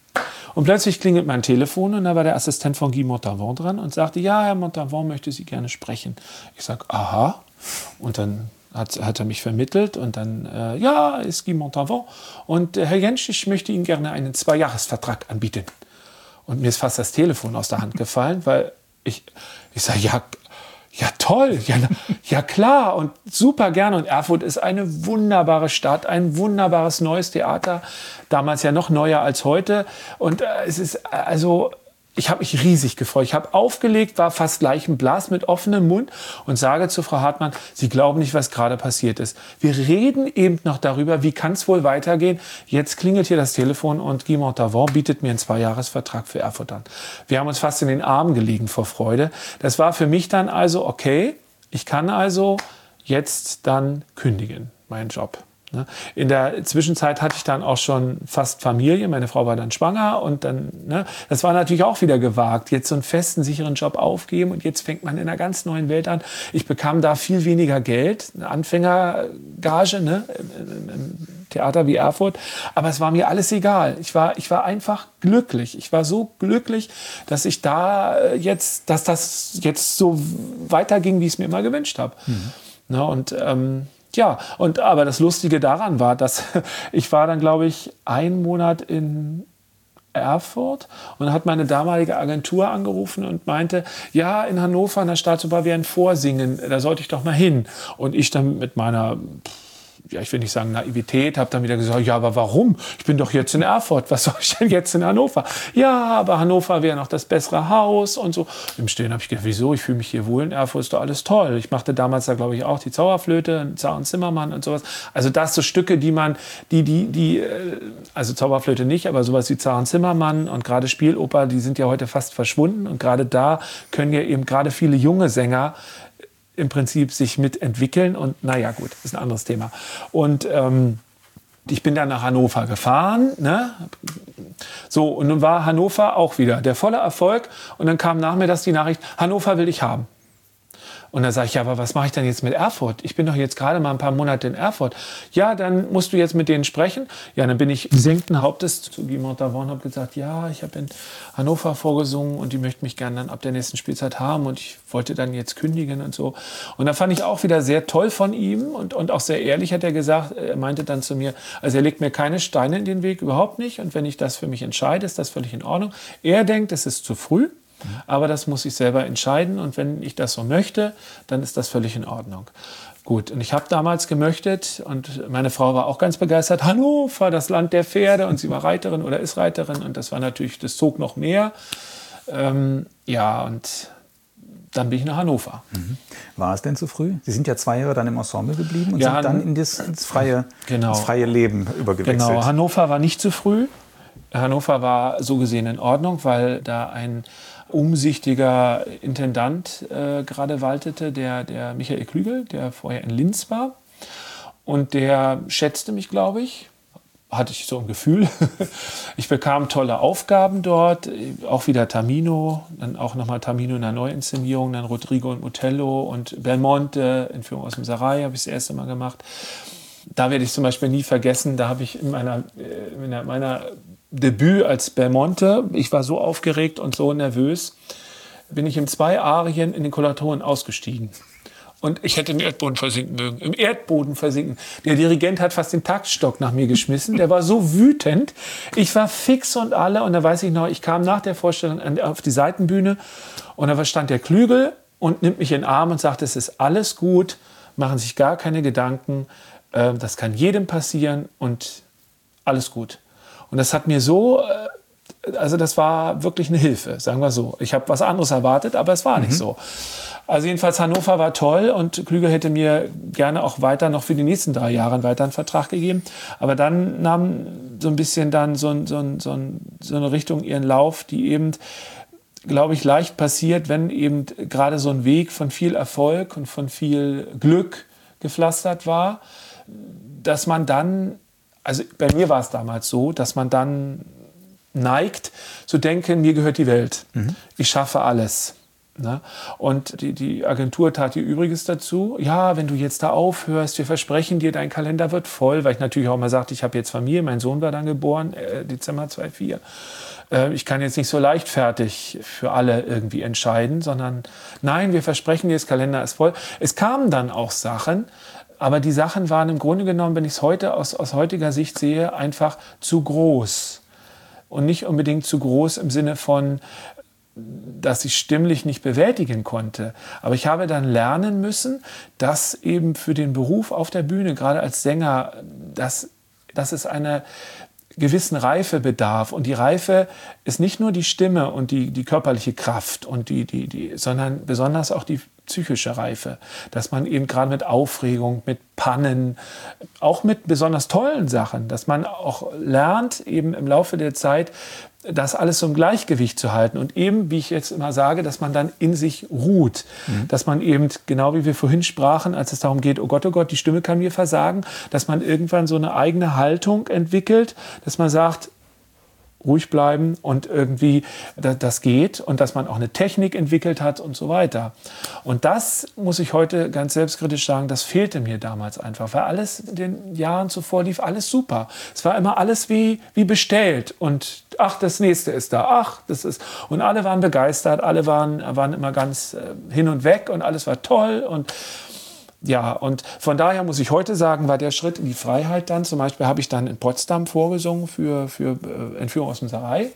Und plötzlich klingelt mein Telefon und da war der Assistent von Guy Montavon dran und sagte, ja, Herr Montavon möchte Sie gerne sprechen. Ich sage, aha. Und dann hat er mich vermittelt und dann, ja, ist Guy Montavon. Und Herr Jentsch, ich möchte Ihnen gerne einen 2-Jahres-Vertrag anbieten. Und mir ist fast das Telefon aus der Hand gefallen, weil ich sage, ja toll, ja klar und super gerne. Und Erfurt ist eine wunderbare Stadt, ein wunderbares neues Theater, damals ja noch neuer als heute. Und es ist also... Ich habe mich riesig gefreut. Ich habe aufgelegt, war fast leichenblass mit offenem Mund und sage zu Frau Hartmann, Sie glauben nicht, was gerade passiert ist. Wir reden eben noch darüber, wie kann es wohl weitergehen. Jetzt klingelt hier das Telefon und Guy Montavon bietet mir einen 2-Jahres-Vertrag für Erfurt an. Wir haben uns fast in den Armen gelegen vor Freude. Das war für mich dann also, okay, ich kann also jetzt dann kündigen, meinen Job. In der Zwischenzeit hatte ich dann auch schon fast Familie. Meine Frau war dann schwanger und dann, das war natürlich auch wieder gewagt. Jetzt so einen festen, sicheren Job aufgeben und jetzt fängt man in einer ganz neuen Welt an. Ich bekam da viel weniger Geld, eine Anfängergage, im Theater wie Erfurt. Aber es war mir alles egal. Ich war einfach glücklich. Ich war so glücklich, dass ich dass das jetzt so weiterging, wie ich es mir immer gewünscht habe. Aber das Lustige daran war, dass ich war dann, glaube ich, 1 Monat in Erfurt und dann hat meine damalige Agentur angerufen und meinte, ja, in Hannover an der Staatsoper wäre ein Vorsingen, da sollte ich doch mal hin. Und ich dann mit meiner... ich will nicht sagen Naivität, habe dann wieder gesagt, ja, aber warum? Ich bin doch jetzt in Erfurt, was soll ich denn jetzt in Hannover? Ja, aber Hannover wäre noch das bessere Haus und so. Im Stillen habe ich gedacht, wieso? Ich fühle mich hier wohl, in Erfurt ist doch alles toll. Ich machte damals da, glaube ich, auch die Zauberflöte, Zar und Zimmermann und sowas. Also das so Stücke, also Zauberflöte nicht, aber sowas wie Zar und Zimmermann und gerade Spieloper, die sind ja heute fast verschwunden und gerade da können ja eben gerade viele junge Sänger im Prinzip sich mitentwickeln und naja gut, ist ein anderes Thema. Und ich bin dann nach Hannover gefahren, So, und nun war Hannover auch wieder der volle Erfolg und dann kam nach mir die Nachricht, Hannover will ich haben. Und dann sage ich, ja, aber was mache ich denn jetzt mit Erfurt? Ich bin doch jetzt gerade mal ein paar Monate in Erfurt. Ja, dann musst du jetzt mit denen sprechen. Ja, dann bin ich gesenkten Hauptes zu Guy Montavon und habe gesagt, ja, ich habe in Hannover vorgesungen und die möchten mich gerne dann ab der nächsten Spielzeit haben und ich wollte dann jetzt kündigen und so. Und da fand ich auch wieder sehr toll von ihm und auch sehr ehrlich hat er gesagt, er meinte dann zu mir, also er legt mir keine Steine in den Weg, überhaupt nicht. Und wenn ich das für mich entscheide, ist das völlig in Ordnung. Er denkt, es ist zu früh. Aber das muss ich selber entscheiden und wenn ich das so möchte, dann ist das völlig in Ordnung. Gut, und ich habe damals gemöchtet und meine Frau war auch ganz begeistert, Hannover, das Land der Pferde und sie war Reiterin oder ist Reiterin und das war natürlich, das zog noch mehr. Und dann bin ich nach Hannover. War es denn zu früh? Sie sind ja 2 Jahre dann im Ensemble geblieben und sind dann ins freie Leben übergewechselt. Genau, Hannover war nicht zu früh. Hannover war so gesehen in Ordnung, weil da ein umsichtiger Intendant gerade waltete, der Michael Klügel, der vorher in Linz war. Und der schätzte mich, glaube ich. Hatte ich so ein Gefühl. Ich bekam tolle Aufgaben dort, auch wieder Tamino, dann auch nochmal Tamino in der Neuinszenierung, dann Rodrigo und Otello und Belmonte, Entführung aus dem Sarai habe ich das erste Mal gemacht. Da werde ich zum Beispiel nie vergessen, da habe ich in meiner Debüt als Belmonte, ich war so aufgeregt und so nervös, bin ich in 2 Arien in den Koloraturen ausgestiegen. Und ich hätte im Erdboden versinken mögen. Im Erdboden versinken. Der Dirigent hat fast den Taktstock nach mir geschmissen. Der war so wütend. Ich war fix und alle. Und da weiß ich noch, ich kam nach der Vorstellung auf die Seitenbühne. Und da stand der Klügel und nimmt mich in den Arm und sagt, es ist alles gut. Machen sich gar keine Gedanken. Das kann jedem passieren und alles gut. Und das hat mir so, also das war wirklich eine Hilfe, sagen wir so. Ich habe was anderes erwartet, aber es war nicht so. Also jedenfalls Hannover war toll und Klügel hätte mir gerne auch weiter, noch für die nächsten 3 Jahre einen weiteren Vertrag gegeben. Aber dann nahm so ein bisschen dann so eine Richtung ihren Lauf, die eben, glaube ich, leicht passiert, wenn eben gerade so ein Weg von viel Erfolg und von viel Glück gepflastert war, dass man dann, also bei mir war es damals so, dass man dann neigt zu denken, mir gehört die Welt. Ich schaffe alles. Ne? Und die Agentur tat ihr Übriges dazu. Ja, wenn du jetzt da aufhörst, wir versprechen dir, dein Kalender wird voll, weil ich natürlich auch mal sagte, ich habe jetzt Familie, mein Sohn war dann geboren, Dezember 2004. Ich kann jetzt nicht so leichtfertig für alle irgendwie entscheiden, sondern nein, wir versprechen dir, das Kalender ist voll. Es kamen dann auch Sachen, aber die Sachen waren im Grunde genommen, wenn ich es heute aus heutiger Sicht sehe, einfach zu groß. Und nicht unbedingt zu groß im Sinne von, dass ich stimmlich nicht bewältigen konnte. Aber ich habe dann lernen müssen, dass eben für den Beruf auf der Bühne, gerade als Sänger, dass es einer gewissen Reife bedarf. Und die Reife ist nicht nur die Stimme und die körperliche Kraft, und sondern besonders auch die psychische Reife. Dass man eben gerade mit Aufregung, mit Pannen, auch mit besonders tollen Sachen, dass man auch lernt, eben im Laufe der Zeit, das alles so im Gleichgewicht zu halten. Und eben, wie ich jetzt immer sage, dass man dann in sich ruht. Dass man eben, genau wie wir vorhin sprachen, als es darum geht, oh Gott, die Stimme kann mir versagen, dass man irgendwann so eine eigene Haltung entwickelt, dass man sagt, ruhig bleiben und irgendwie das geht, und dass man auch eine Technik entwickelt hat und so weiter. Und das muss ich heute ganz selbstkritisch sagen, das fehlte mir damals einfach, weil alles in den Jahren zuvor lief alles super. Es war immer alles wie bestellt, und ach, das nächste ist da, ach, das ist, und alle waren begeistert, alle waren immer ganz hin und weg und alles war toll. Und ja, und von daher muss ich heute sagen, war der Schritt in die Freiheit dann, zum Beispiel habe ich dann in Potsdam vorgesungen für Entführung aus dem Serail,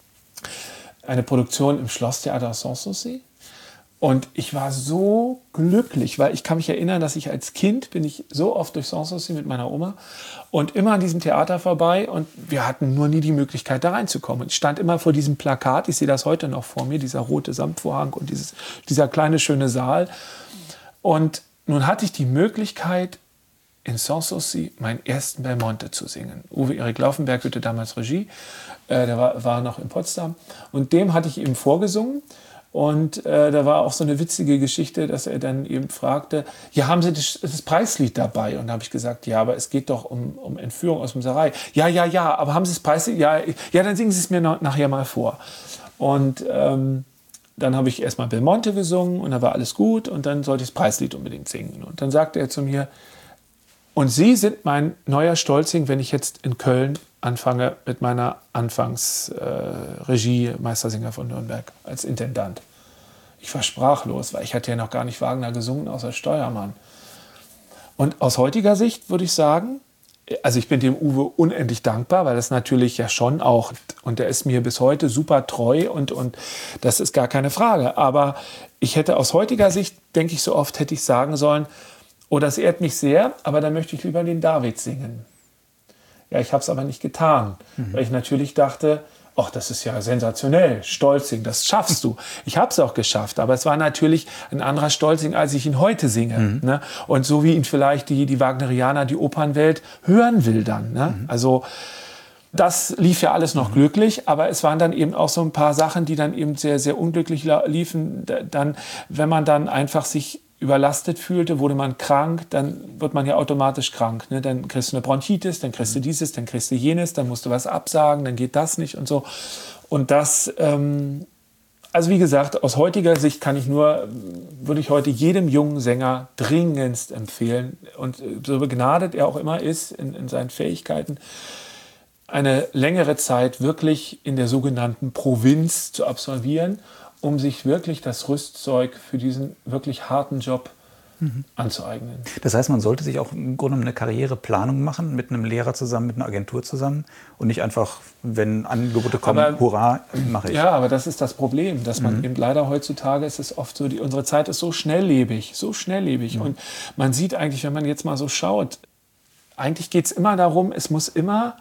eine Produktion im Schlosstheater Sanssouci. Und ich war so glücklich, weil ich kann mich erinnern, dass ich als Kind bin ich so oft durch Sanssouci mit meiner Oma und immer an diesem Theater vorbei, und wir hatten nur nie die Möglichkeit, da reinzukommen. Und ich stand immer vor diesem Plakat, ich sehe das heute noch vor mir, dieser rote Samtvorhang und dieser kleine schöne Saal. Und nun hatte ich die Möglichkeit, in Sanssouci meinen ersten Belmonte zu singen. Uwe Erik Laufenberg führte damals Regie, der war noch in Potsdam, und dem hatte ich eben vorgesungen. Und da war auch so eine witzige Geschichte, dass er dann eben fragte, ja, haben Sie das Preislied dabei? Und da habe ich gesagt, ja, aber es geht doch um Entführung aus dem Serail. Ja, aber haben Sie das Preislied? Ja, dann singen Sie es mir nachher mal vor. Und dann habe ich erstmal Belmonte gesungen und da war alles gut, und dann sollte ich das Preislied unbedingt singen. Und dann sagte er zu mir, und Sie sind mein neuer Stolzing, wenn ich jetzt in Köln anfange mit meiner Anfangsregie Meistersinger von Nürnberg als Intendant. Ich war sprachlos, weil ich hatte ja noch gar nicht Wagner gesungen, außer Steuermann. Und aus heutiger Sicht würde ich sagen, also ich bin dem Uwe unendlich dankbar, weil das natürlich ja schon auch, und der ist mir bis heute super treu, und das ist gar keine Frage. Aber ich hätte aus heutiger Sicht, denke ich, so oft hätte ich sagen sollen, oh, das ehrt mich sehr, aber dann möchte ich lieber den David singen. Ja, ich habe es aber nicht getan, weil ich natürlich dachte, ach, das ist ja sensationell, Stolzing, das schaffst du. Ich habe es auch geschafft, aber es war natürlich ein anderer Stolzing, als ich ihn heute singe. Ne? Und so wie ihn vielleicht die Wagnerianer, die Opernwelt hören will dann. Ne? Also das lief ja alles noch glücklich, aber es waren dann eben auch so ein paar Sachen, die dann eben sehr, sehr unglücklich liefen. Dann, wenn man dann einfach sich überlastet fühlte, wurde man krank, dann wird man ja automatisch krank. Ne? Dann kriegst du eine Bronchitis, dann kriegst du dieses, dann kriegst du jenes, dann musst du was absagen, dann geht das nicht und so. Und das, also wie gesagt, aus heutiger Sicht würde ich heute jedem jungen Sänger dringendst empfehlen, und so begnadet er auch immer ist in seinen Fähigkeiten, eine längere Zeit wirklich in der sogenannten Provinz zu absolvieren, um sich wirklich das Rüstzeug für diesen wirklich harten Job anzueignen. Das heißt, man sollte sich auch im Grunde eine Karriereplanung machen, mit einem Lehrer zusammen, mit einer Agentur zusammen, und nicht einfach, wenn Angebote kommen, hurra, mache ich. Ja, aber das ist das Problem, dass man eben leider heutzutage, ist es oft so, unsere Zeit ist so schnelllebig. Und man sieht eigentlich, wenn man jetzt mal so schaut, eigentlich geht es immer darum, es muss immer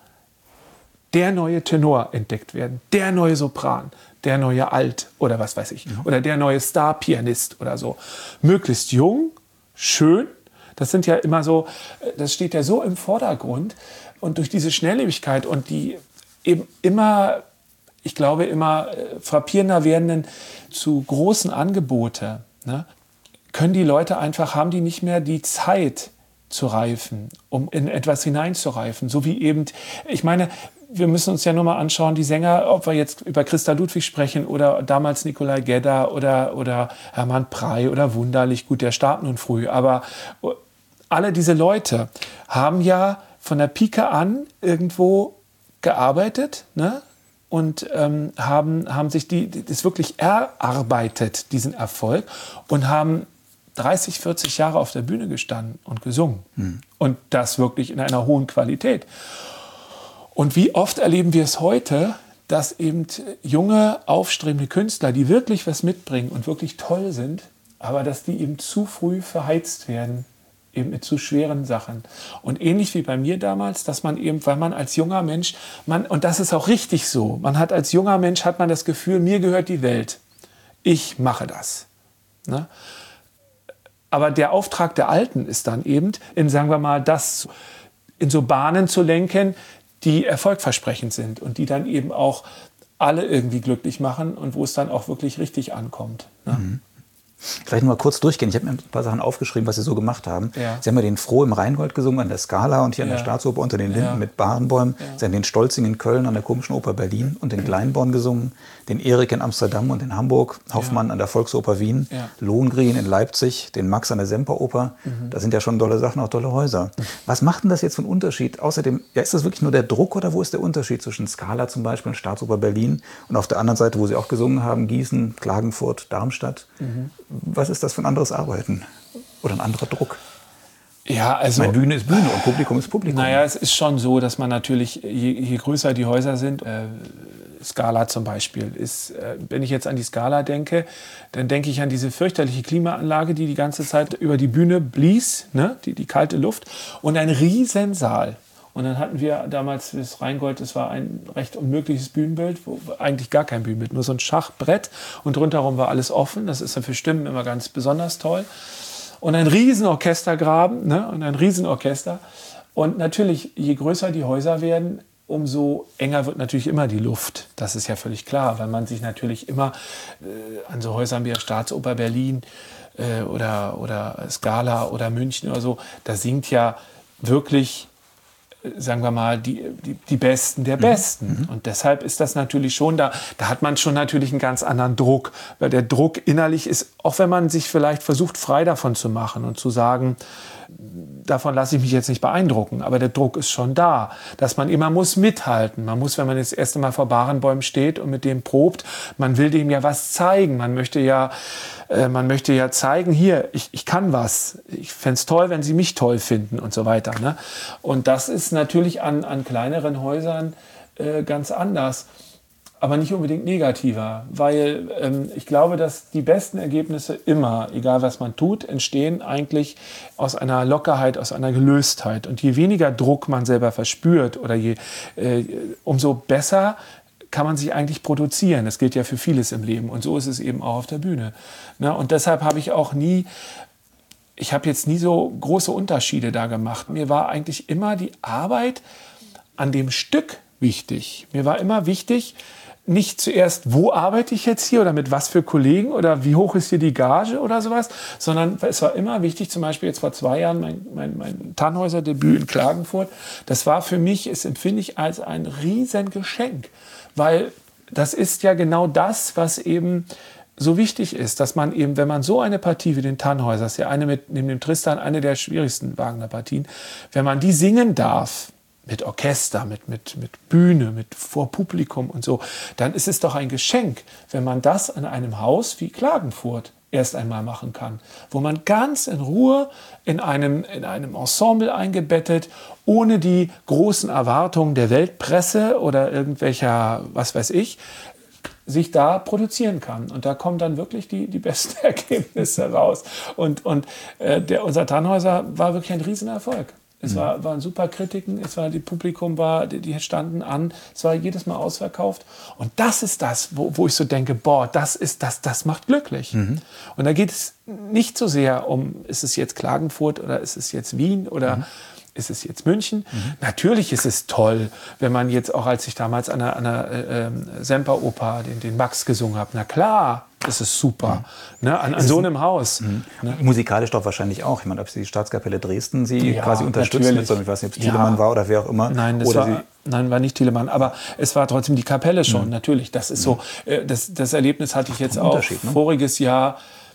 der neue Tenor entdeckt werden, der neue Sopran, der neue Alt oder was weiß ich, oder der neue Star-Pianist oder so. Möglichst jung, schön, das sind ja immer so, das steht ja so im Vordergrund, und durch diese Schnelllebigkeit und die eben immer, ich glaube, immer frappierender werdenden zu großen Angebote, ne, können die Leute einfach, haben die nicht mehr die Zeit zu reifen, um in etwas hineinzureifen, so wie eben, ich meine, wir müssen uns ja nur mal anschauen, die Sänger, ob wir jetzt über Christa Ludwig sprechen oder damals Nikolai Gedda oder Hermann Prey oder Wunderlich, gut, der starb nun früh, aber alle diese Leute haben ja von der Pike an irgendwo gearbeitet, ne? Und haben sich das wirklich erarbeitet, diesen Erfolg, und haben 30, 40 Jahre auf der Bühne gestanden und gesungen. Und das wirklich in einer hohen Qualität. Und wie oft erleben wir es heute, dass eben junge, aufstrebende Künstler, die wirklich was mitbringen und wirklich toll sind, aber dass die eben zu früh verheizt werden, eben mit zu schweren Sachen. Und ähnlich wie bei mir damals, dass man eben, weil man als junger Mensch, und das ist auch richtig so, man hat als junger Mensch, hat man das Gefühl, mir gehört die Welt. Ich mache das. Ne? Aber der Auftrag der Alten ist dann eben, sagen wir mal, das in so Bahnen zu lenken, die erfolgversprechend sind und die dann eben auch alle irgendwie glücklich machen und wo es dann auch wirklich richtig ankommt. Ne? Mhm. Vielleicht mal kurz durchgehen. Ich habe mir ein paar Sachen aufgeschrieben, was Sie so gemacht haben. Ja. Sie haben ja den Froh im Rheingold gesungen, an der Scala und hier an der Staatsoper unter den Linden mit Barenbäumen. Sie haben den Stolzing in Köln an der Komischen Oper Berlin und den Kleinborn gesungen, den Erik in Amsterdam und in Hamburg, Hoffmann an der Volksoper Wien, Lohengrin in Leipzig, den Max an der Semperoper. Das sind ja schon tolle Sachen, auch tolle Häuser. Was macht denn das jetzt für einen Unterschied? Außerdem, ist das wirklich nur der Druck oder wo ist der Unterschied zwischen Scala zum Beispiel und Staatsoper Berlin und auf der anderen Seite, wo Sie auch gesungen haben, Gießen, Klagenfurt, Darmstadt? Was ist das für ein anderes Arbeiten oder ein anderer Druck? Ja, also meine, Bühne ist Bühne und Publikum ist Publikum. Naja, es ist schon so, dass man natürlich, je größer die Häuser sind, Scala zum Beispiel, ist, wenn ich jetzt an die Scala denke, dann denke ich an diese fürchterliche Klimaanlage, die ganze Zeit über die Bühne blies, ne? die kalte Luft, und ein Riesensaal. Und dann hatten wir damals das Rheingold, das war ein recht unmögliches Bühnenbild, wo eigentlich gar kein Bühnenbild, nur so ein Schachbrett und rundherum war alles offen. Das ist dann für Stimmen immer ganz besonders toll. Und ein Riesenorchestergraben, ne? Und ein Riesenorchester. Und natürlich, je größer die Häuser werden, umso enger wird natürlich immer die Luft. Das ist ja völlig klar, weil man sich natürlich immer an so Häusern wie der Staatsoper Berlin oder Scala oder München oder so, da singt ja wirklich, sagen wir mal, die Besten der Besten. Und deshalb ist das natürlich schon, da hat man schon natürlich einen ganz anderen Druck. Weil der Druck innerlich ist, auch wenn man sich vielleicht versucht, frei davon zu machen und zu sagen, davon lasse ich mich jetzt nicht beeindrucken, aber der Druck ist schon da, dass man immer muss mithalten. Man muss, wenn man jetzt das erste Mal vor Barenbäumen steht und mit dem probt, man will dem ja was zeigen. Man möchte ja zeigen, hier, ich kann was. Ich fände es toll, wenn Sie mich toll finden und so weiter. Ne? Und das ist natürlich an kleineren Häusern ganz anders. Aber nicht unbedingt negativer, weil ich glaube, dass die besten Ergebnisse immer, egal was man tut, entstehen eigentlich aus einer Lockerheit, aus einer Gelöstheit. Und je weniger Druck man selber verspürt oder umso besser kann man sich eigentlich produzieren. Das gilt ja für vieles im Leben. Und so ist es eben auch auf der Bühne. Na, und deshalb habe ich jetzt nie so große Unterschiede da gemacht. Mir war eigentlich immer die Arbeit an dem Stück wichtig. Mir war immer wichtig, nicht zuerst, wo arbeite ich jetzt hier oder mit was für Kollegen oder wie hoch ist hier die Gage oder sowas, sondern es war immer wichtig, zum Beispiel jetzt vor 2 Jahren mein Tannhäuser-Debüt in Klagenfurt, das war für mich, es empfinde ich als ein Riesengeschenk, weil das ist ja genau das, was eben so wichtig ist, dass man eben, wenn man so eine Partie wie den Tannhäuser, das ist ja neben dem Tristan eine der schwierigsten Wagner-Partien, wenn man die singen darf, mit Orchester, mit Bühne, vor Publikum und so, dann ist es doch ein Geschenk, wenn man das an einem Haus wie Klagenfurt erst einmal machen kann, wo man ganz in Ruhe in einem Ensemble eingebettet, ohne die großen Erwartungen der Weltpresse oder irgendwelcher, was weiß ich, sich da produzieren kann. Und da kommen dann wirklich die besten Ergebnisse raus. Und unser Tannhäuser war wirklich ein Riesenerfolg. Es waren super Kritiken, die Publikum die standen an, es war jedes Mal ausverkauft. Und das ist das, wo ich so denke, boah, das macht glücklich. Und da geht es nicht so sehr ist es jetzt Klagenfurt oder ist es jetzt Wien oder ist es jetzt München? Natürlich ist es toll, wenn man jetzt auch, als ich damals an der Semperoper den Max gesungen habe, na klar, das ist super. Ne? An so einem Haus. Ne? Musikalisch doch wahrscheinlich auch. Ich meine, ob die Staatskapelle Dresden sie Ja, quasi unterstützt natürlich. mit so, ich weiß nicht, ob es Thielemann war oder wer auch immer. Nein, war nicht Thielemann, aber es war trotzdem die Kapelle schon, natürlich. Das ist so, das Erlebnis hatte ich jetzt auch voriges Jahr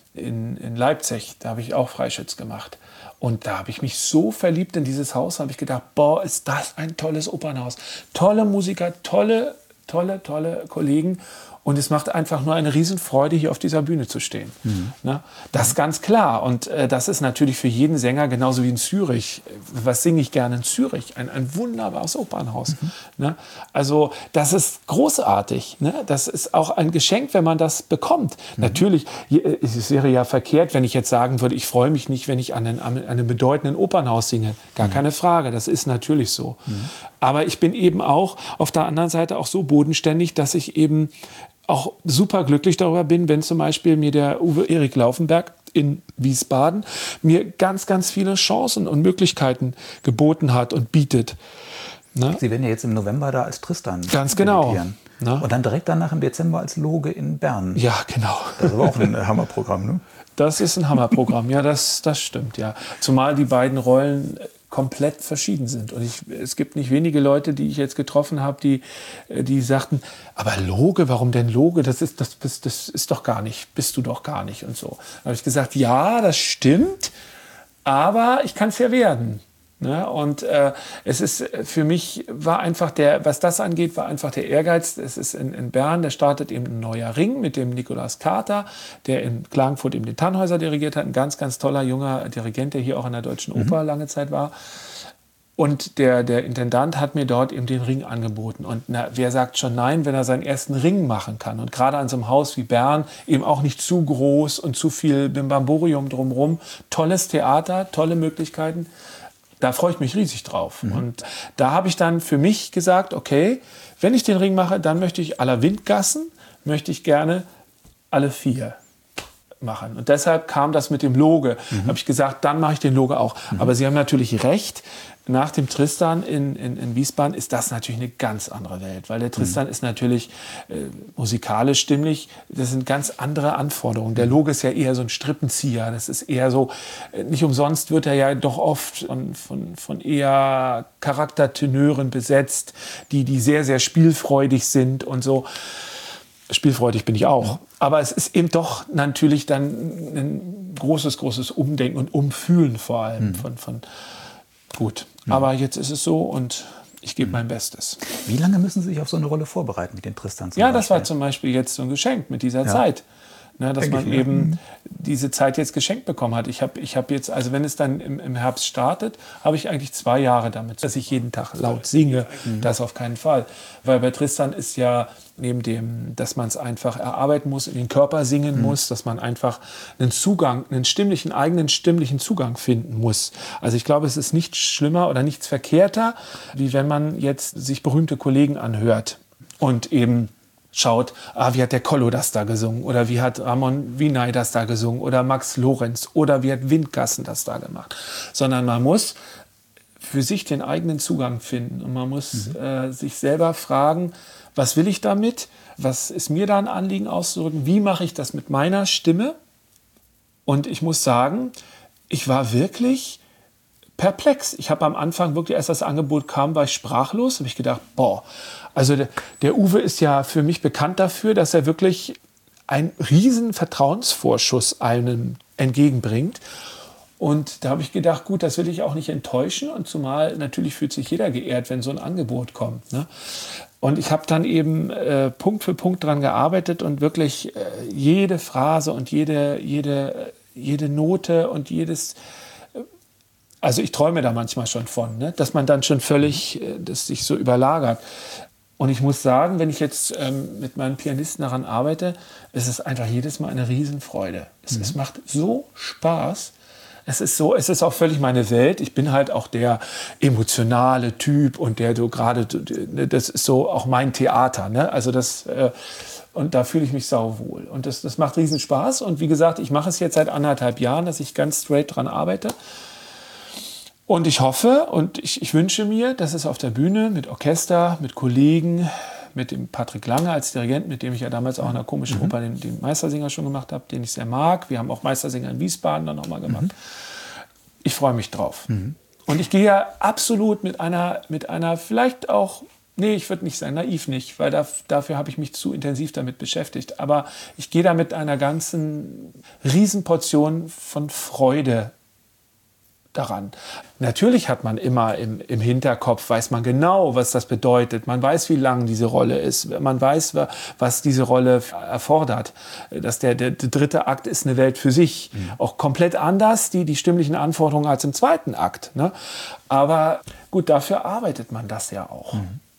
in Leipzig. Da habe ich auch Freischütz gemacht. Und da habe ich mich so verliebt in dieses Haus, habe ich gedacht, boah, ist das ein tolles Opernhaus. Tolle Musiker, tolle Kollegen. Und es macht einfach nur eine Riesenfreude, hier auf dieser Bühne zu stehen. Ne? Das ist ganz klar. Und das ist natürlich für jeden Sänger, genauso wie in Zürich. Was singe ich gerne in Zürich? Ein wunderbares Opernhaus. Ne? Also das ist großartig. Ne? Das ist auch ein Geschenk, wenn man das bekommt. Natürlich, es wäre ja verkehrt, wenn ich jetzt sagen würde, ich freue mich nicht, wenn ich an einem bedeutenden Opernhaus singe. Gar keine Frage, das ist natürlich so. Aber ich bin eben auch auf der anderen Seite auch so bodenständig, dass ich eben auch super glücklich darüber bin, wenn zum Beispiel mir der Uwe Erik Laufenberg in Wiesbaden mir ganz, ganz viele Chancen und Möglichkeiten geboten hat und bietet. Ne? Sie werden ja jetzt im November da als Tristan ganz genau. Ne? Und dann direkt danach im Dezember als Loge in Bern. Ja, genau. Das ist aber auch ein Hammerprogramm, ne? Das ist ein Hammerprogramm, ja, das stimmt, ja. Zumal die beiden Rollen komplett verschieden sind. Und es gibt nicht wenige Leute, die ich jetzt getroffen habe, die sagten, aber Loge, warum denn Loge? Das ist doch gar nicht, bist du doch gar nicht und so. Da habe ich gesagt, ja, das stimmt, aber ich kann es ja werden. Ne? Und es ist für mich war einfach was das angeht, war einfach der Ehrgeiz. Es ist in Bern, da startet eben ein neuer Ring mit dem Nikolaus Kater, der in Klagenfurt eben den Tannhäuser dirigiert hat. Ein ganz, ganz toller junger Dirigent, der hier auch an der Deutschen Oper lange Zeit war. Und der Intendant hat mir dort eben den Ring angeboten. Und wer sagt schon nein, wenn er seinen ersten Ring machen kann? Und gerade an so einem Haus wie Bern, eben auch nicht zu groß und zu viel Bimbamborium drumherum. Tolles Theater, tolle Möglichkeiten. Da freue ich mich riesig drauf. Und da habe ich dann für mich gesagt, okay, wenn ich den Ring mache, dann möchte ich aller Windgassen, möchte ich gerne alle 4 machen. Und deshalb kam das mit dem Loge. Habe ich gesagt, dann mache ich den Loge auch. Aber Sie haben natürlich recht, nach dem Tristan in Wiesbaden ist das natürlich eine ganz andere Welt. Weil der Tristan ist natürlich musikalisch, stimmlich, das sind ganz andere Anforderungen. Der Loge ist ja eher so ein Strippenzieher. Das ist eher so, nicht umsonst wird er ja doch oft von eher Charaktertenören besetzt, die sehr, sehr spielfreudig sind und so. Spielfreudig bin ich auch. Aber es ist eben doch natürlich dann ein großes Umdenken und Umfühlen vor allem von gut. Aber jetzt ist es so und ich gebe mein Bestes. Wie lange müssen Sie sich auf so eine Rolle vorbereiten mit den Tristans? Ja, das war zum Beispiel jetzt so ein Geschenk mit dieser Zeit. Ne, dass man eben diese Zeit jetzt geschenkt bekommen hat. Ich hab jetzt, also wenn es dann im Herbst startet, habe ich eigentlich 2 Jahre damit, dass ich jeden Tag laut singe. Das auf keinen Fall. Weil bei Tristan ist ja neben dem, dass man es einfach erarbeiten muss, in den Körper singen muss, dass man einfach einen eigenen stimmlichen Zugang finden muss. Also ich glaube, es ist nichts schlimmer oder nichts verkehrter, wie wenn man jetzt sich berühmte Kollegen anhört und eben schaut, wie hat der Kollo das da gesungen oder wie hat Ramon Vinay das da gesungen oder Max Lorenz oder wie hat Windgassen das da gemacht. Sondern man muss für sich den eigenen Zugang finden und man muss sich selber fragen, was will ich damit, was ist mir da ein Anliegen auszudrücken, wie mache ich das mit meiner Stimme. Und ich muss sagen, ich war wirklich perplex. Ich habe am Anfang wirklich, als das Angebot kam, war ich sprachlos. Habe ich gedacht, boah, also der Uwe ist ja für mich bekannt dafür, dass er wirklich einen riesen Vertrauensvorschuss einem entgegenbringt. Und da habe ich gedacht, gut, das will ich auch nicht enttäuschen. Und zumal natürlich fühlt sich jeder geehrt, wenn so ein Angebot kommt. Ne? Und ich habe dann eben Punkt für Punkt dran gearbeitet und wirklich jede Phrase und jede Note und jedes... Also ich träume da manchmal schon von, ne? Dass man dann schon völlig das sich so überlagert. Und ich muss sagen, wenn ich jetzt mit meinen Pianisten daran arbeite, ist es einfach jedes Mal eine Riesenfreude. Es macht so Spaß. Es ist auch völlig meine Welt. Ich bin halt auch der emotionale Typ und das ist so auch mein Theater, ne? Also und da fühle ich mich sauwohl. Und das macht riesen Spaß. Und wie gesagt, ich mache es jetzt seit 1,5 Jahren, dass ich ganz straight dran arbeite. Und ich hoffe und ich wünsche mir, dass es auf der Bühne mit Orchester, mit Kollegen, mit dem Patrick Lange als Dirigent, mit dem ich ja damals auch in der komischen Oper den Meistersinger schon gemacht habe, den ich sehr mag. Wir haben auch Meistersinger in Wiesbaden dann nochmal gemacht. Ich freue mich drauf. Und ich gehe ja absolut mit einer vielleicht auch, nee, ich würde nicht sagen, naiv nicht, weil dafür habe ich mich zu intensiv damit beschäftigt. Aber ich gehe da mit einer ganzen Riesenportion von Freude daran. Natürlich hat man immer im Hinterkopf, weiß man genau, was das bedeutet. Man weiß, wie lang diese Rolle ist. Man weiß, was diese Rolle erfordert. Dass der dritte Akt ist eine Welt für sich. Auch komplett anders, die stimmlichen Anforderungen als im zweiten Akt. Ne? Aber gut, dafür arbeitet man das ja auch.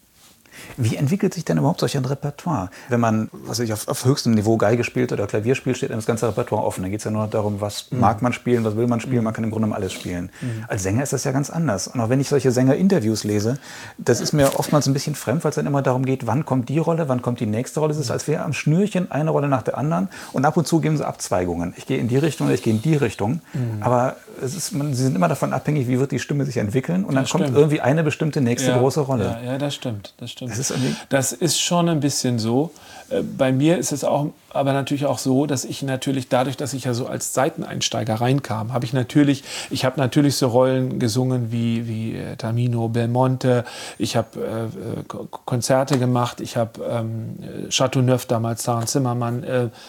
Wie entwickelt sich denn überhaupt solch ein Repertoire? Wenn man auf höchstem Niveau Geige spielt oder Klavier spielt, steht einem das ganze Repertoire offen. Da geht es ja nur noch darum, was mag man spielen, was will man spielen. Man kann im Grunde genommen alles spielen. Als Sänger ist das ja ganz anders. Und auch wenn ich solche Sänger-Interviews lese, das ist mir oftmals ein bisschen fremd, weil es dann immer darum geht, wann kommt die Rolle, wann kommt die nächste Rolle. Es ist, als wäre am Schnürchen eine Rolle nach der anderen. Und ab und zu geben sie Abzweigungen. Ich gehe in die Richtung oder ich gehe in die Richtung. Aber sie sind immer davon abhängig, wie wird die Stimme sich entwickeln. Und dann kommt irgendwie eine bestimmte nächste große Rolle. Ja, das stimmt. Das ist schon ein bisschen so. Bei mir ist es auch, aber natürlich auch so, dass ich natürlich dadurch, dass ich ja so als Seiteneinsteiger reinkam, habe ich natürlich so Rollen gesungen wie Tamino, Belmonte. Ich habe Konzerte gemacht. Ich habe Chateauneuf damals, Sarah Zimmermann,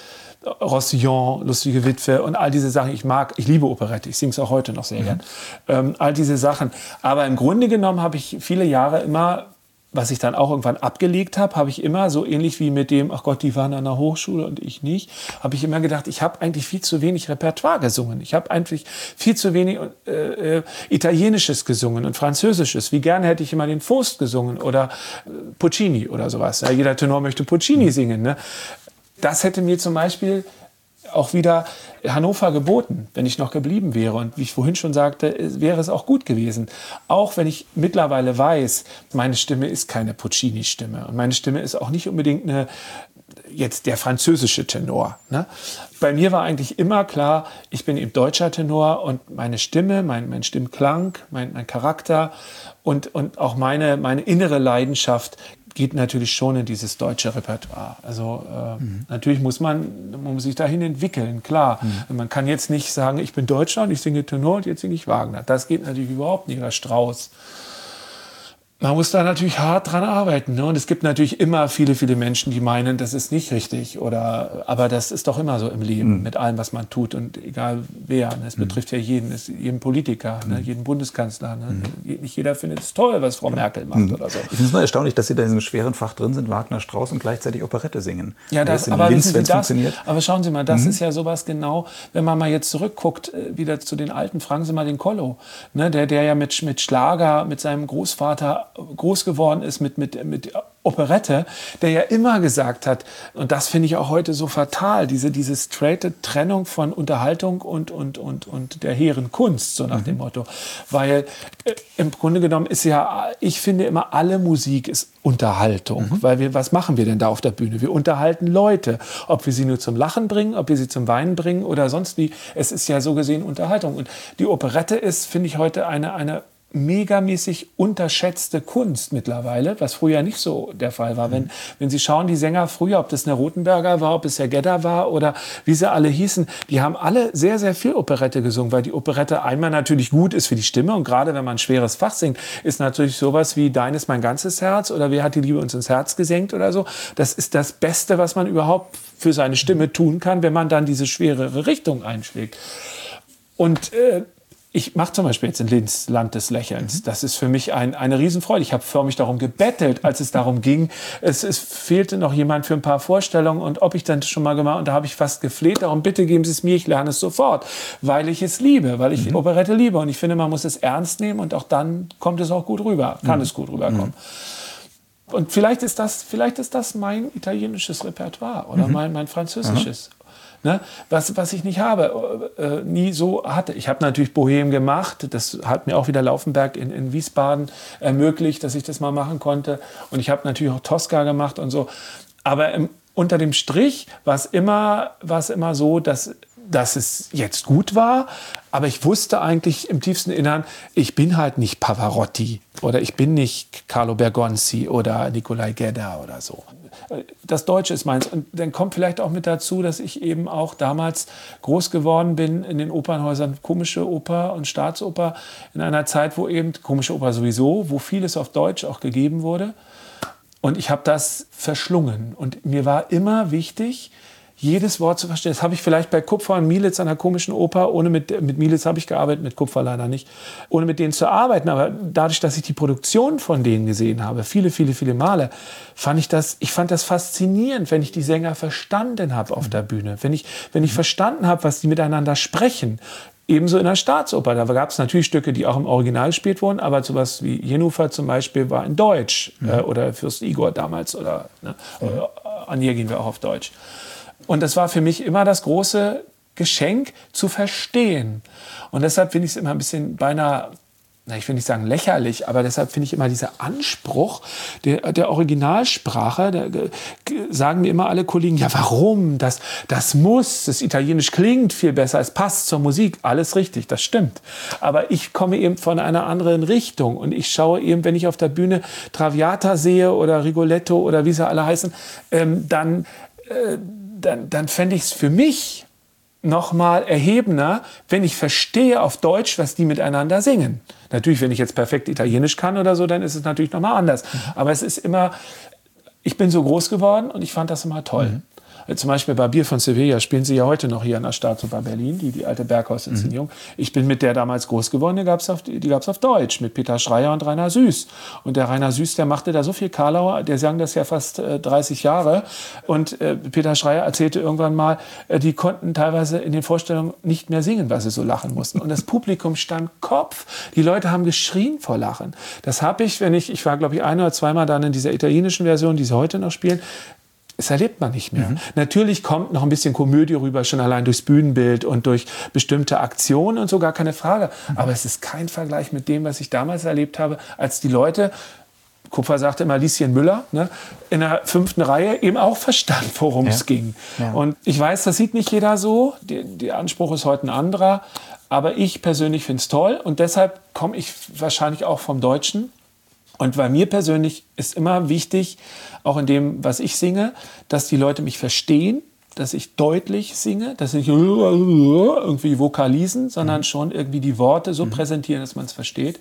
Rossillon, Lustige Witwe und all diese Sachen. Ich liebe Operette, ich singe es auch heute noch sehr gern. All diese Sachen. Aber im Grunde genommen habe ich viele Jahre immer, was ich dann auch irgendwann abgelegt habe ich immer, so ähnlich wie mit dem, ach Gott, die waren an der Hochschule und ich nicht, habe ich immer gedacht, ich habe eigentlich viel zu wenig Repertoire gesungen. Ich habe eigentlich viel zu wenig Italienisches gesungen und Französisches. Wie gerne hätte ich immer den Faust gesungen oder Puccini oder sowas. Ja, jeder Tenor möchte Puccini singen. Ne? Das hätte mir zum Beispiel auch wieder Hannover geboten, wenn ich noch geblieben wäre. Und wie ich vorhin schon sagte, wäre es auch gut gewesen. Auch wenn ich mittlerweile weiß, meine Stimme ist keine Puccini-Stimme. Und meine Stimme ist auch nicht unbedingt jetzt der französische Tenor. Ne? Bei mir war eigentlich immer klar, ich bin eben deutscher Tenor und meine Stimme, mein Stimmklang, mein Charakter und auch meine innere Leidenschaft geht natürlich schon in dieses deutsche Repertoire. Also natürlich muss man sich dahin entwickeln, klar. Man kann jetzt nicht sagen, ich bin Deutscher und ich singe Tenor und jetzt singe ich Wagner. Das geht natürlich überhaupt nicht, oder Strauss. Man muss da natürlich hart dran arbeiten. Ne? Und es gibt natürlich immer viele, viele Menschen, die meinen, das ist nicht richtig. Aber das ist doch immer so im Leben, mit allem, was man tut. Und egal wer. Ne? Es betrifft ja jeden Politiker, ne? Jeden Bundeskanzler. Ne? Nicht jeder findet es toll, was Frau Merkel macht oder so. Ich finde es nur erstaunlich, dass Sie da in diesem schweren Fach drin sind, Wagner, Strauss und gleichzeitig Operette singen. Ja, aber schauen Sie mal, das ist ja sowas genau, wenn man mal jetzt zurückguckt, wieder zu den Alten, fragen Sie mal den Kollo, ne? Der ja mit Schlager, mit seinem Großvater groß geworden ist, mit Operette, der ja immer gesagt hat, und das finde ich auch heute so fatal, diese straighte Trennung von Unterhaltung und der hehren Kunst, so nach dem Motto. Weil im Grunde genommen ist ja, ich finde immer, alle Musik ist Unterhaltung. Weil was machen wir denn da auf der Bühne? Wir unterhalten Leute. Ob wir sie nur zum Lachen bringen, ob wir sie zum Weinen bringen oder sonst wie. Es ist ja so gesehen Unterhaltung. Und die Operette ist, finde ich, heute eine megamäßig unterschätzte Kunst mittlerweile, was früher nicht so der Fall war. Wenn Sie schauen, die Sänger früher, ob das eine Rothenberger war, ob es Herr Gedda war oder wie sie alle hießen, die haben alle sehr, sehr viel Operette gesungen, weil die Operette einmal natürlich gut ist für die Stimme und gerade wenn man ein schweres Fach singt, ist natürlich sowas wie Dein ist mein ganzes Herz oder Wer hat die Liebe uns ins Herz gesenkt oder so. Das ist das Beste, was man überhaupt für seine Stimme tun kann, wenn man dann diese schwerere Richtung einschlägt. Und ich mache zum Beispiel jetzt in Linz Land des Lächelns. Das ist für mich eine Riesenfreude. Ich habe förmlich darum gebettelt, als es darum ging. Es fehlte noch jemand für ein paar Vorstellungen und ob ich dann schon mal gemacht. Und da habe ich fast gefleht. Darum bitte geben Sie es mir, ich lerne es sofort. Weil ich es liebe, weil ich Operette liebe. Und ich finde, man muss es ernst nehmen und auch dann kommt es auch gut rüber. Kann es gut rüberkommen. Und vielleicht ist das mein italienisches Repertoire oder mein französisches. Ne? Was ich nicht habe, nie so hatte. Ich habe natürlich Bohème gemacht, das hat mir auch wieder Laufenberg in Wiesbaden ermöglicht, dass ich das mal machen konnte. Und ich habe natürlich auch Tosca gemacht und so. Aber unter dem Strich war es immer so, dass dass es jetzt gut war, aber ich wusste eigentlich im tiefsten Innern, ich bin halt nicht Pavarotti oder ich bin nicht Carlo Bergonzi oder Nicolai Gedda oder so. Das Deutsche ist meins. Und dann kommt vielleicht auch mit dazu, dass ich eben auch damals groß geworden bin in den Opernhäusern, Komische Oper und Staatsoper, in einer Zeit, wo eben, Komische Oper sowieso, wo vieles auf Deutsch auch gegeben wurde. Und ich habe das verschlungen. Und mir war immer wichtig, jedes Wort zu verstehen. Das habe ich vielleicht bei Kupfer und Mielitz an der Komischen Oper, ohne mit Mielitz habe ich gearbeitet, mit Kupfer leider nicht, ohne mit denen zu arbeiten. Aber dadurch, dass ich die Produktion von denen gesehen habe, viele, viele, viele Male, fand ich das faszinierend, wenn ich die Sänger verstanden habe auf der Bühne. Wenn ich verstanden habe, was die miteinander sprechen. Ebenso in der Staatsoper. Da gab es natürlich Stücke, die auch im Original gespielt wurden, aber sowas wie Jennifer zum Beispiel war in Deutsch. Oder Fürst Igor damals. Oder Anier gehen wir auch auf Deutsch. Und das war für mich immer das große Geschenk, zu verstehen. Und deshalb finde ich es immer ein bisschen beinahe, ich will nicht sagen lächerlich, aber deshalb finde ich immer dieser Anspruch der Originalsprache, sagen mir immer alle Kollegen, ja warum, das Italienisch klingt viel besser, es passt zur Musik, alles richtig, das stimmt. Aber ich komme eben von einer anderen Richtung und ich schaue eben, wenn ich auf der Bühne Traviata sehe oder Rigoletto oder wie sie alle heißen, dann fände ich es für mich noch mal erhebender, wenn ich verstehe auf Deutsch, was die miteinander singen. Natürlich, wenn ich jetzt perfekt Italienisch kann oder so, dann ist es natürlich noch mal anders. Aber es ist immer, ich bin so groß geworden und ich fand das immer toll. Zum Beispiel bei Bier von Sevilla spielen sie ja heute noch hier an der Staatsoper Berlin, die alte Berghaus-Inszenierung. Ich bin mit der damals groß geworden, die gab's auf Deutsch, mit Peter Schreier und Rainer Süß. Und der Rainer Süß, der machte da so viel Karlauer, der sang das ja fast 30 Jahre. Und Peter Schreier erzählte irgendwann mal, die konnten teilweise in den Vorstellungen nicht mehr singen, weil sie so lachen mussten. Und das Publikum stand Kopf. Die Leute haben geschrien vor Lachen. Das habe ich, ich war glaube ich ein- oder zweimal dann in dieser italienischen Version, die sie heute noch spielen. Das erlebt man nicht mehr. Natürlich kommt noch ein bisschen Komödie rüber, schon allein durchs Bühnenbild und durch bestimmte Aktionen und so, gar keine Frage. Aber es ist kein Vergleich mit dem, was ich damals erlebt habe, als die Leute, Kupfer sagte immer Lieschen Müller, in der 5. Reihe eben auch verstanden, worum es ging. Ja. Und ich weiß, das sieht nicht jeder so. Der Anspruch ist heute ein anderer. Aber ich persönlich finde es toll. Und deshalb komme ich wahrscheinlich auch vom Deutschen. Und bei mir persönlich ist immer wichtig, auch in dem, was ich singe, dass die Leute mich verstehen, dass ich deutlich singe, dass ich irgendwie vokalisen, sondern schon irgendwie die Worte so präsentieren, dass man es versteht.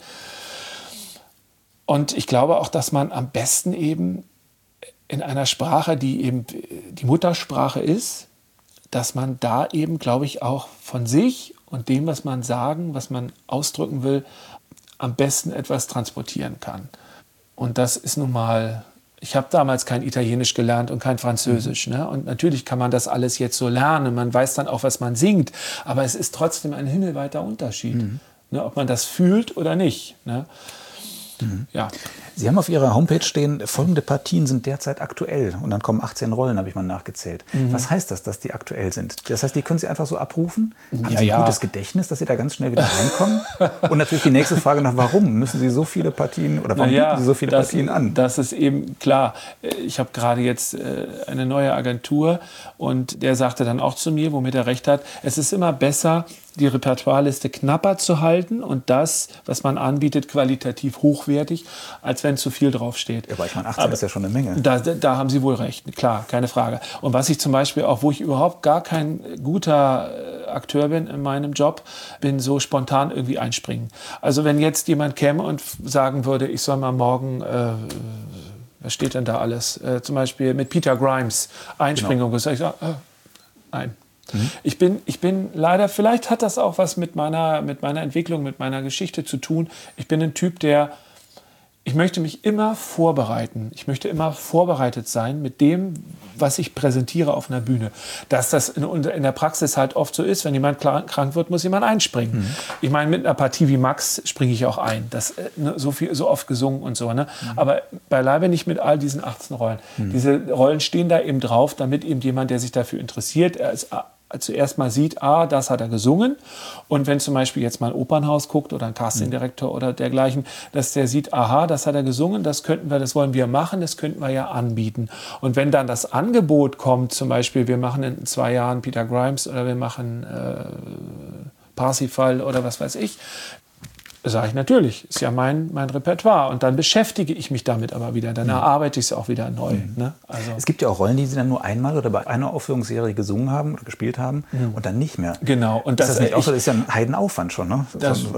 Und ich glaube auch, dass man am besten eben in einer Sprache, die eben die Muttersprache ist, dass man da eben, glaube ich, auch von sich und dem, was man sagen, was man ausdrücken will, am besten etwas transportieren kann. Und das ist nun mal, ich habe damals kein Italienisch gelernt und kein Französisch. Und natürlich kann man das alles jetzt so lernen. Man weiß dann auch, was man singt. Aber es ist trotzdem ein himmelweiter Unterschied, ob man das fühlt oder nicht. Ja. Sie haben auf Ihrer Homepage stehen, folgende Partien sind derzeit aktuell. Und dann kommen 18 Rollen, habe ich mal nachgezählt. Was heißt das, dass die aktuell sind? Das heißt, die können Sie einfach so abrufen? Haben Sie ein gutes Gedächtnis, dass Sie da ganz schnell wieder reinkommen? Und natürlich die nächste Frage nach, warum müssen Sie so viele Partien oder warum bieten Sie so viele Partien an? Das ist eben klar. Ich habe gerade jetzt eine neue Agentur und der sagte dann auch zu mir, womit er recht hat, es ist immer besser, die Repertoireliste knapper zu halten und das, was man anbietet, qualitativ hochwertig, als wenn zu viel draufsteht. Ja, aber ich meine, 18 ist ja schon eine Menge. Da haben Sie wohl recht, klar, keine Frage. Und was ich zum Beispiel auch, wo ich überhaupt gar kein guter Akteur bin in meinem Job, bin so spontan irgendwie einspringen. Also wenn jetzt jemand käme und sagen würde, ich soll mal morgen, was steht denn da alles, zum Beispiel mit Peter Grimes einspringen, und ich sage, nein. Ich bin leider, vielleicht hat das auch was mit meiner Entwicklung, mit meiner Geschichte zu tun. Ich bin ein Typ, ich möchte mich immer vorbereiten. Ich möchte immer vorbereitet sein mit dem, was ich präsentiere auf einer Bühne. Dass das in der Praxis halt oft so ist, wenn jemand krank wird, muss jemand einspringen. Ich meine, mit einer Partie wie Max springe ich auch ein. Das so oft gesungen und so. Aber beileibe nicht mit all diesen 18 Rollen. Diese Rollen stehen da eben drauf, damit eben jemand, der sich dafür interessiert, er ist zuerst mal sieht, das hat er gesungen. Und wenn zum Beispiel jetzt mal ein Opernhaus guckt oder ein Castingdirektor oder dergleichen, dass der sieht, das hat er gesungen, das wollen wir machen, das könnten wir ja anbieten. Und wenn dann das Angebot kommt, zum Beispiel, wir machen in 2 Jahren Peter Grimes oder wir machen Parsifal oder was weiß ich, sage ich natürlich, ist ja mein Repertoire. Und dann beschäftige ich mich damit aber wieder. Dann erarbeite ich es auch wieder neu. Ne? Also es gibt ja auch Rollen, die Sie dann nur einmal oder bei einer Aufführungsserie gesungen haben oder gespielt haben und dann nicht mehr. Genau. Und ist das nicht auch so? Das ist ja ein Heidenaufwand schon, ne?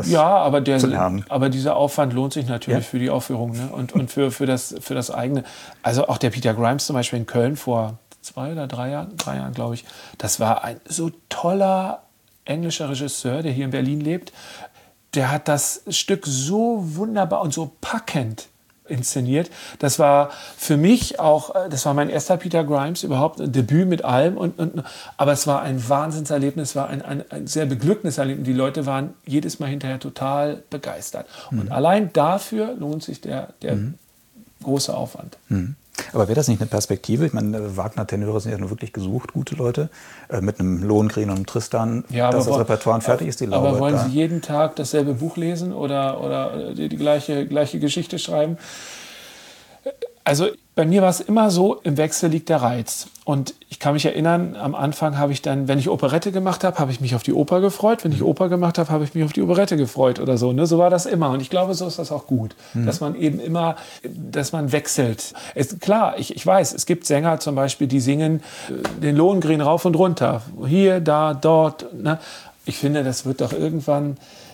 Aber dieser Aufwand lohnt sich natürlich für die Aufführung, ne? Und für das eigene. Also auch der Peter Grimes zum Beispiel in Köln vor 2 oder 3 Jahren, glaube ich. Das war ein so toller englischer Regisseur, der hier in Berlin lebt. Der hat das Stück so wunderbar und so packend inszeniert. Das war für mich auch, das war mein erster Peter Grimes überhaupt, ein Debüt mit allem. Aber es war ein Wahnsinnserlebnis, es war ein sehr beglückendes Erlebnis. Die Leute waren jedes Mal hinterher total begeistert. Und allein dafür lohnt sich der große Aufwand. Aber wäre das nicht eine Perspektive? Ich meine, Wagner-Tenöre sind ja nur wirklich gesucht, gute Leute, mit einem Lohengrin und einem Tristan, dass das Repertoire fertig ist, die Laube. Aber wollen Sie jeden Tag dasselbe Buch lesen oder die gleiche Geschichte schreiben? Also bei mir war es immer so, im Wechsel liegt der Reiz. Und ich kann mich erinnern, am Anfang habe ich dann, wenn ich Operette gemacht habe, habe ich mich auf die Oper gefreut. Wenn ich Oper gemacht habe, habe ich mich auf die Operette gefreut oder so. Ne? So war das immer. Und ich glaube, so ist das auch gut. Dass man eben immer, dass man wechselt. Klar, ich weiß, es gibt Sänger zum Beispiel, die singen den Lohengrin rauf und runter. Hier, da, dort. Ne? Ich finde, das wird doch irgendwann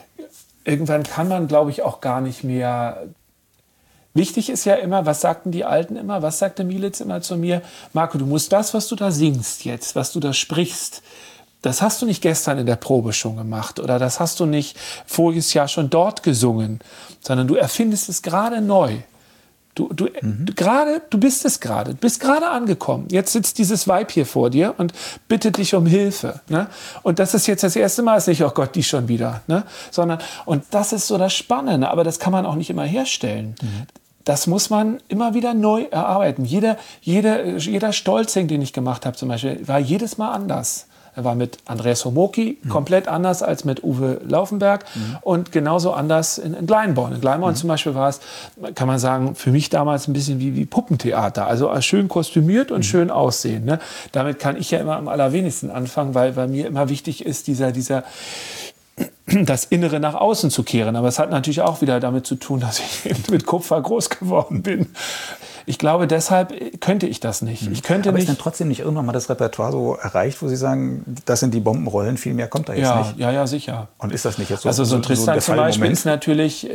kann man, glaube ich, auch gar nicht mehr. Wichtig ist ja immer, was sagten die Alten immer, was sagte Mielitz immer zu mir? Marco, du musst das, was du da singst jetzt, was du da sprichst, das hast du nicht gestern in der Probe schon gemacht oder das hast du nicht voriges Jahr schon dort gesungen, sondern du erfindest es gerade neu. Du bist es gerade, du bist gerade angekommen. Jetzt sitzt dieses Weib hier vor dir und bittet dich um Hilfe. Ne? Und das ist jetzt das erste Mal, ist nicht, oh Gott, die schon wieder. Ne? Und das ist so das Spannende, aber das kann man auch nicht immer herstellen. Das muss man immer wieder neu erarbeiten. Jeder Stolzing, den ich gemacht habe zum Beispiel, war jedes Mal anders. Er war mit Andreas Homoki komplett anders als mit Uwe Laufenberg und genauso anders in Glyndebourne. In Glyndebourne zum Beispiel war es, kann man sagen, für mich damals ein bisschen wie Puppentheater. Also schön kostümiert und schön aussehen. Ne? Damit kann ich ja immer am allerwenigsten anfangen, weil mir immer wichtig ist, das Innere nach außen zu kehren. Aber es hat natürlich auch wieder damit zu tun, dass ich eben mit Kupfer groß geworden bin. Ich glaube, deshalb könnte ich das nicht. Aber ist denn trotzdem nicht irgendwann mal das Repertoire so erreicht, wo Sie sagen, das sind die Bombenrollen, viel mehr kommt da jetzt nicht? Ja, sicher. Und ist das nicht jetzt so? Also so ein Tristan zum Beispiel ist natürlich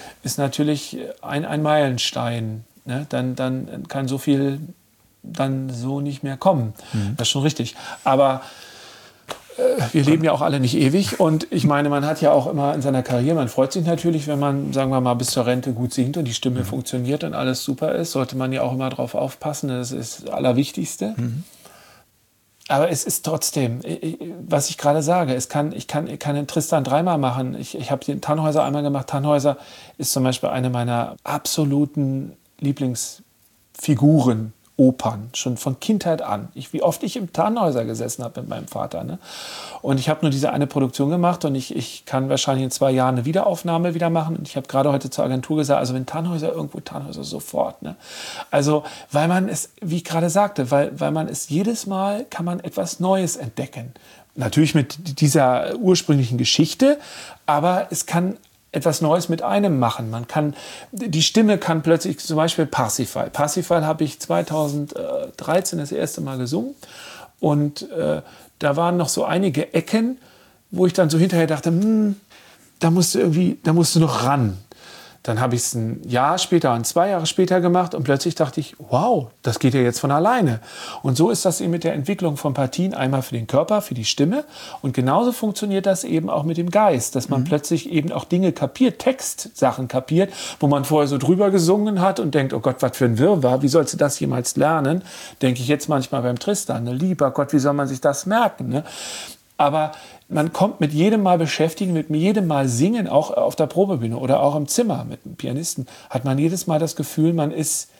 ein Meilenstein. Ne? Dann kann so viel dann so nicht mehr kommen. Das ist schon richtig. Aber wir leben ja auch alle nicht ewig und ich meine, man hat ja auch immer in seiner Karriere, man freut sich natürlich, wenn man, sagen wir mal, bis zur Rente gut singt und die Stimme funktioniert und alles super ist, sollte man ja auch immer drauf aufpassen, das ist das Allerwichtigste. Aber es ist trotzdem, was ich gerade sage, ich kann den Tristan 3-mal machen, ich habe den Tannhäuser einmal gemacht. Tannhäuser ist zum Beispiel eine meiner absoluten Lieblingsfiguren, Opern, schon von Kindheit an. Wie oft ich im Tannhäuser gesessen habe mit meinem Vater. Ne? Und ich habe nur diese eine Produktion gemacht und ich kann wahrscheinlich in 2 Jahren eine Wiederaufnahme wieder machen. Und ich habe gerade heute zur Agentur gesagt, also wenn Tannhäuser sofort. Ne? Also, weil man es, wie ich gerade sagte, weil man es jedes Mal, kann man etwas Neues entdecken. Natürlich mit dieser ursprünglichen Geschichte, aber es kann etwas Neues mit einem machen. Die Stimme kann plötzlich, zum Beispiel Parsifal. Parsifal habe ich 2013 das erste Mal gesungen und da waren noch so einige Ecken, wo ich dann so hinterher dachte, da musst du noch ran. Dann habe ich es ein Jahr später und 2 Jahre später gemacht und plötzlich dachte ich, wow, das geht ja jetzt von alleine. Und so ist das eben mit der Entwicklung von Partien, einmal für den Körper, für die Stimme und genauso funktioniert das eben auch mit dem Geist, dass man plötzlich eben auch Dinge kapiert, Textsachen kapiert, wo man vorher so drüber gesungen hat und denkt, oh Gott, was für ein Wirrwarr, wie sollst du das jemals lernen? Denke ich jetzt manchmal beim Tristan, ne? Lieber Gott, wie soll man sich das merken? Ne? Aber man kommt mit jedem Mal beschäftigen, mit jedem Mal singen, auch auf der Probebühne oder auch im Zimmer mit einem Pianisten, hat man jedes Mal das Gefühl, man ist,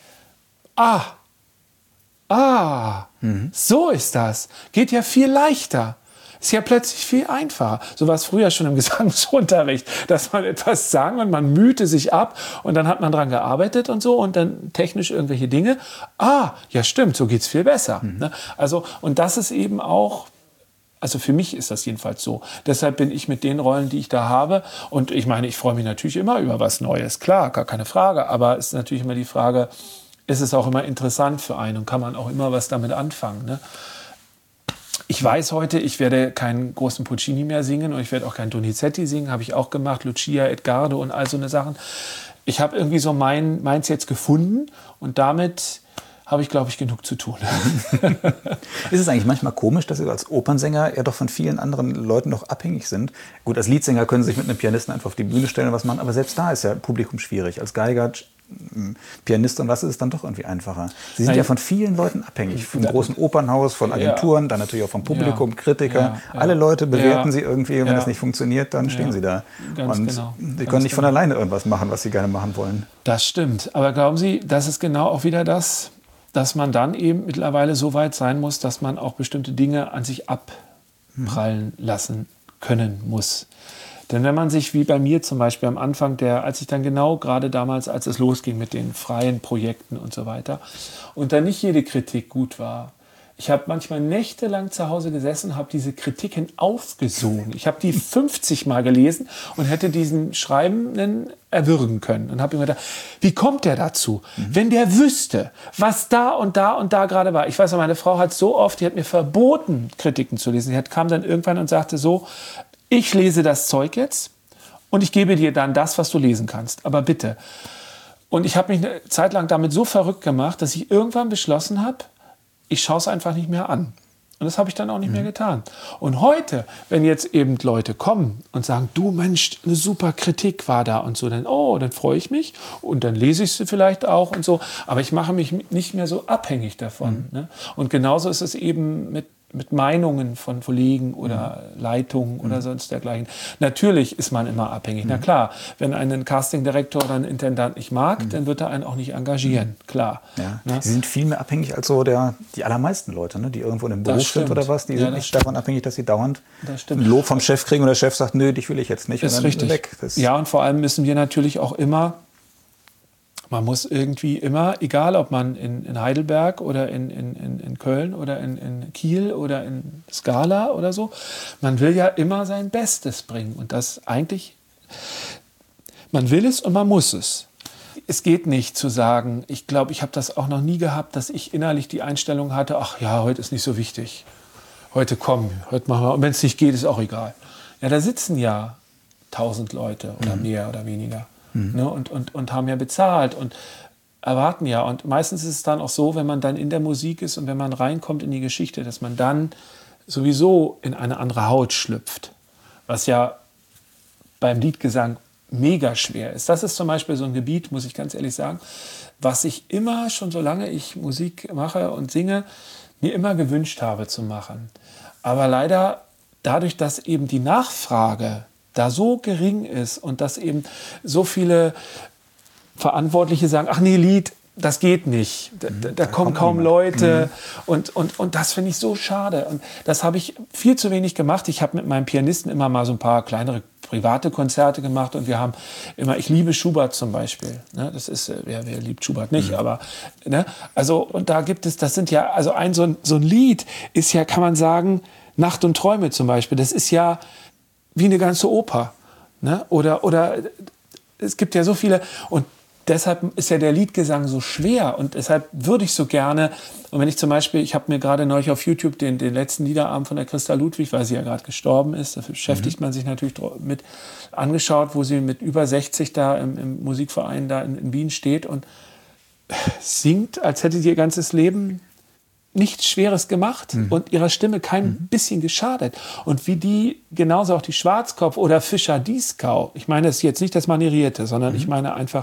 so ist das. Geht ja viel leichter. ist ja plötzlich viel einfacher. So war es früher schon im Gesangsunterricht, dass man etwas sang und man mühte sich ab und dann hat man dran gearbeitet und so und dann technisch irgendwelche Dinge. Ja stimmt, so geht's viel besser. Ne? Also, und das ist eben auch, also für mich ist das jedenfalls so. Deshalb bin ich mit den Rollen, die ich da habe, und ich meine, ich freue mich natürlich immer über was Neues, klar, gar keine Frage, aber es ist natürlich immer die Frage, ist es auch immer interessant für einen und kann man auch immer was damit anfangen, ne? Ich weiß heute, ich werde keinen großen Puccini mehr singen und ich werde auch keinen Donizetti singen, habe ich auch gemacht, Lucia, Edgardo und all so eine Sachen. Ich habe irgendwie so meins jetzt gefunden und damit habe ich, glaube ich, genug zu tun. Ist es eigentlich manchmal komisch, dass Sie als Opernsänger ja doch von vielen anderen Leuten noch abhängig sind? Gut, als Leadsänger können Sie sich mit einem Pianisten einfach auf die Bühne stellen und was machen, aber selbst da ist ja Publikum schwierig. Als Geiger, Pianist und was ist es dann doch irgendwie einfacher? Sie sind ja von vielen Leuten abhängig, vom großen Opernhaus, von Agenturen, dann natürlich auch vom Publikum, Kritiker. Alle Leute bewerten Sie irgendwie, wenn das nicht funktioniert, dann stehen Sie da. Und genau. Sie können nicht von alleine irgendwas machen, was Sie gerne machen wollen. Das stimmt, aber glauben Sie, das ist genau auch wieder das, dass man dann eben mittlerweile so weit sein muss, dass man auch bestimmte Dinge an sich abprallen lassen können muss. Denn wenn man sich, wie bei mir zum Beispiel am Anfang, als ich dann genau gerade damals, als es losging mit den freien Projekten und so weiter, und dann nicht jede Kritik gut war. Ich habe manchmal nächtelang zu Hause gesessen, habe diese Kritiken aufgesogen. Ich habe die 50 Mal gelesen und hätte diesen Schreibenden erwürgen können. Und habe immer gedacht, wie kommt der dazu? Wenn der wüsste, was da und da und da gerade war. Ich weiß noch, meine Frau hat so oft, die hat mir verboten, Kritiken zu lesen. Die kam dann irgendwann und sagte so, ich lese das Zeug jetzt und ich gebe dir dann das, was du lesen kannst. Aber bitte. Und ich habe mich eine Zeit lang damit so verrückt gemacht, dass ich irgendwann beschlossen habe, ich schaue es einfach nicht mehr an. Und das habe ich dann auch nicht mehr getan. Und heute, wenn jetzt eben Leute kommen und sagen, du Mensch, eine super Kritik war da und so, dann freue ich mich und dann lese ich sie vielleicht auch und so. Aber ich mache mich nicht mehr so abhängig davon. Ne? Und genauso ist es eben mit Meinungen von Kollegen oder Leitungen oder sonst dergleichen. Natürlich ist man immer abhängig. Na klar, wenn einen Castingdirektor oder einen Intendant nicht mag, dann wird er einen auch nicht engagieren. Klar. Ja. Ne? Sie sind viel mehr abhängig als so die allermeisten Leute, ne? Die irgendwo in einem Beruf sind oder was. Die sind nicht davon abhängig, dass sie dauernd ein Lob vom Chef kriegen und der Chef sagt, nö, dich will ich jetzt nicht. Ist richtig. Weg. Ja, und vor allem müssen wir natürlich auch immer, man muss irgendwie immer, egal ob man in Heidelberg oder in Köln oder in Kiel oder in Skala oder so, man will ja immer sein Bestes bringen. Und das eigentlich, man will es und man muss es. Es geht nicht zu sagen, ich glaube, ich habe das auch noch nie gehabt, dass ich innerlich die Einstellung hatte, ach ja, heute ist nicht so wichtig. Heute machen wir, und wenn es nicht geht, ist auch egal. Ja, da sitzen ja 1000 Leute oder mehr oder weniger. Ne, und haben ja bezahlt und erwarten ja. Und meistens ist es dann auch so, wenn man dann in der Musik ist und wenn man reinkommt in die Geschichte, dass man dann sowieso in eine andere Haut schlüpft. Was ja beim Liedgesang mega schwer ist. Das ist zum Beispiel so ein Gebiet, muss ich ganz ehrlich sagen, was ich immer, schon solange ich Musik mache und singe, mir immer gewünscht habe zu machen. Aber leider dadurch, dass eben die Nachfrage da so gering ist und dass eben so viele Verantwortliche sagen, ach nee, Lied, das geht nicht. Da kommen kaum Leute. Und das finde ich so schade. Und das habe ich viel zu wenig gemacht. Ich habe mit meinem Pianisten immer mal so ein paar kleinere private Konzerte gemacht und wir haben immer, ich liebe Schubert zum Beispiel. Ne? Das ist, wer liebt Schubert nicht, aber, ne? Also, und da gibt es, das sind ja, also so ein Lied ist ja, kann man sagen, Nacht und Träume zum Beispiel, das ist ja wie eine ganze Oper. Ne? Oder es gibt ja so viele, und deshalb ist ja der Liedgesang so schwer und deshalb würde ich so gerne, und wenn ich zum Beispiel, ich habe mir gerade neulich auf YouTube den letzten Liederabend von der Christa Ludwig, weil sie ja gerade gestorben ist, dafür beschäftigt man sich natürlich mit, angeschaut, wo sie mit über 60 da im Musikverein da in Wien steht und singt, als hätte sie ihr ganzes Leben nichts Schweres gemacht und ihrer Stimme kein bisschen geschadet. Und wie die, genauso auch die Schwarzkopf oder Fischer-Dieskau, ich meine, das ist jetzt nicht das Manirierte, sondern ich meine einfach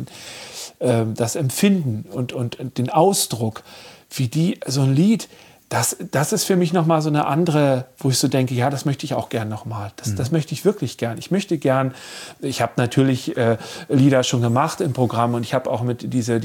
das Empfinden und den Ausdruck, wie die, so ein Lied, das ist für mich nochmal so eine andere, wo ich so denke, ja, das möchte ich auch gern nochmal. Das möchte ich wirklich gern. Ich möchte gern, ich habe natürlich Lieder schon gemacht im Programm und ich habe auch mit diese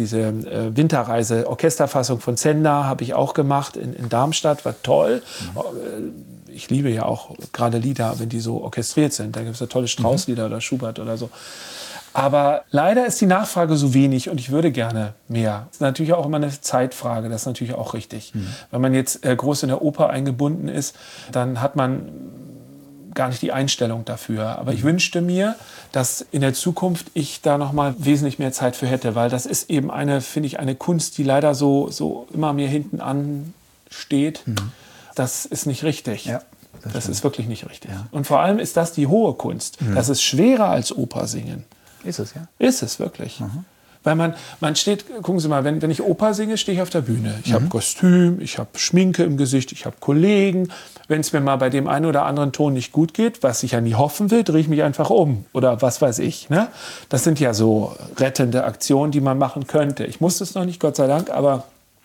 Winterreise, Orchesterfassung von Zender habe ich auch gemacht in Darmstadt, war toll. ich liebe ja auch gerade Lieder, wenn die so orchestriert sind. Da gibt es ja tolle Strauss-Lieder oder Schubert oder so. Aber leider ist die Nachfrage so wenig und ich würde gerne mehr. Das ist natürlich auch immer eine Zeitfrage, das ist natürlich auch richtig. Wenn man jetzt groß in der Oper eingebunden ist, dann hat man gar nicht die Einstellung dafür. Aber ich wünschte mir, dass in der Zukunft ich da noch mal wesentlich mehr Zeit für hätte, weil das ist eben finde ich, eine Kunst, die leider so immer mir hinten ansteht. Das ist nicht richtig. Ja, das ist wirklich nicht richtig. Ja. Und vor allem ist das die hohe Kunst. Das ist schwerer als Oper singen. Ist es, ja? Ist es wirklich. Weil man steht, gucken Sie mal, wenn ich Oper singe, stehe ich auf der Bühne. Ich habe Kostüm, ich habe Schminke im Gesicht, ich habe Kollegen. Wenn es mir mal bei dem einen oder anderen Ton nicht gut geht, was ich ja nie hoffen will, drehe ich mich einfach um. Oder was weiß ich. Ne? Das sind ja so rettende Aktionen, die man machen könnte. Ich muss es noch nicht, Gott sei Dank, aber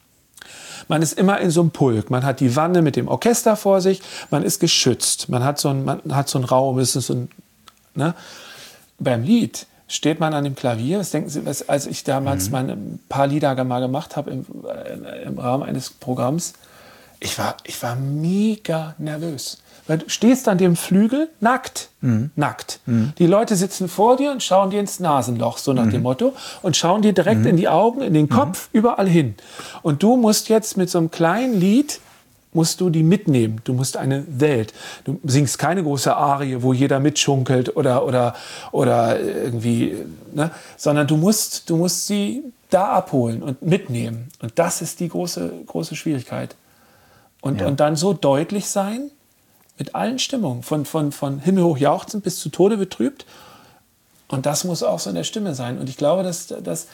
man ist immer in so einem Pulk. Man hat die Wanne mit dem Orchester vor sich, man ist geschützt. Man hat so einen Raum, es ist so ein, ne? Beim Lied steht man an dem Klavier. Was denken Sie, als ich damals mal ein paar Lieder mal gemacht habe im Rahmen eines Programms, ich war mega nervös. Weil du stehst an dem Flügel nackt. Nackt. Die Leute sitzen vor dir und schauen dir ins Nasenloch, so nach dem Motto, und schauen dir direkt in die Augen, in den Kopf, überall hin. Und du musst jetzt mit so einem kleinen Lied musst du die mitnehmen. Du musst eine Welt. Du singst keine große Arie, wo jeder mitschunkelt oder irgendwie, ne? Sondern du musst sie da abholen und mitnehmen. Und das ist die große Schwierigkeit. Und dann so deutlich sein mit allen Stimmungen, von himmelhoch jauchzend bis zu Tode betrübt. Und das muss auch so in der Stimme sein. Und ich glaube, dass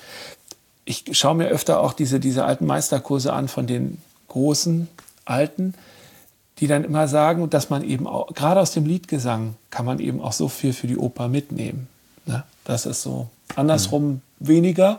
ich schaue mir öfter auch diese alten Meisterkurse an von den großen Alten, die dann immer sagen, dass man eben auch, gerade aus dem Liedgesang, kann man eben auch so viel für die Oper mitnehmen. Ne? Das ist so andersrum weniger,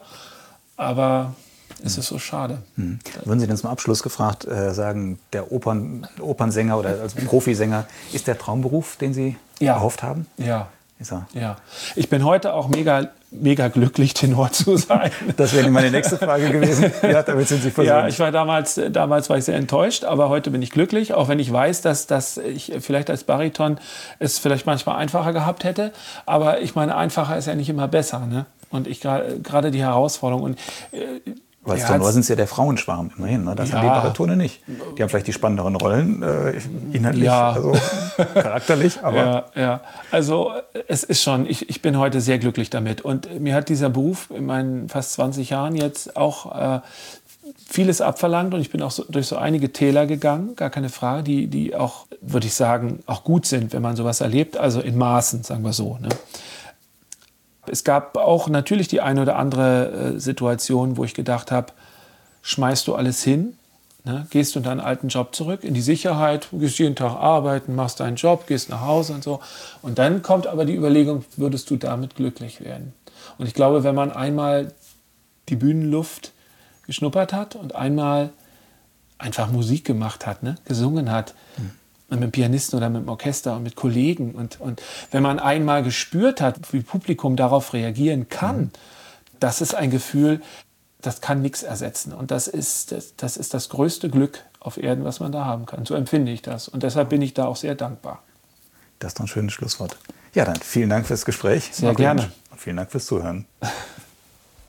aber es ist so schade. Würden Sie denn zum Abschluss gefragt sagen, der Opernsänger oder als Profisänger, ist der Traumberuf, den Sie erhofft haben? Ja. Ist er? Ja. Ich bin heute auch mega glücklich, Tenor zu sein. Das wäre meine nächste Frage gewesen. Ja, damit sind Sie versöhnt. Ja, ich war damals war ich sehr enttäuscht, aber heute bin ich glücklich, auch wenn ich weiß, dass ich vielleicht als Bariton es vielleicht manchmal einfacher gehabt hätte. Aber ich meine, einfacher ist ja nicht immer besser. Ne? Und ich gerade die Herausforderung. Und, weil Tenor sind ja der Frauenschwarm immerhin. Ne? Das sind die Baritone nicht. Die haben vielleicht die spannenderen Rollen, inhaltlich, also charakterlich. Aber ja. Also es ist schon, ich bin heute sehr glücklich damit. Und mir hat dieser Beruf in meinen fast 20 Jahren jetzt auch vieles abverlangt. Und ich bin auch durch so einige Täler gegangen, gar keine Frage, die auch, würde ich sagen, auch gut sind, wenn man sowas erlebt. Also in Maßen, sagen wir so. Ne? Es gab auch natürlich die eine oder andere Situation, wo ich gedacht habe, schmeißt du alles hin, ne? Gehst du in deinen alten Job zurück, in die Sicherheit, gehst jeden Tag arbeiten, machst deinen Job, gehst nach Hause und so. Und dann kommt aber die Überlegung, würdest du damit glücklich werden? Und ich glaube, wenn man einmal die Bühnenluft geschnuppert hat und einmal einfach Musik gemacht hat, ne? Gesungen hat, mit dem Pianisten oder mit dem Orchester und mit Kollegen. Und wenn man einmal gespürt hat, wie Publikum darauf reagieren kann, das ist ein Gefühl, das kann nichts ersetzen. Und das ist das größte Glück auf Erden, was man da haben kann. So empfinde ich das. Und deshalb bin ich da auch sehr dankbar. Das ist doch ein schönes Schlusswort. Ja, dann vielen Dank fürs Gespräch. Sehr gerne. Und vielen Dank fürs Zuhören.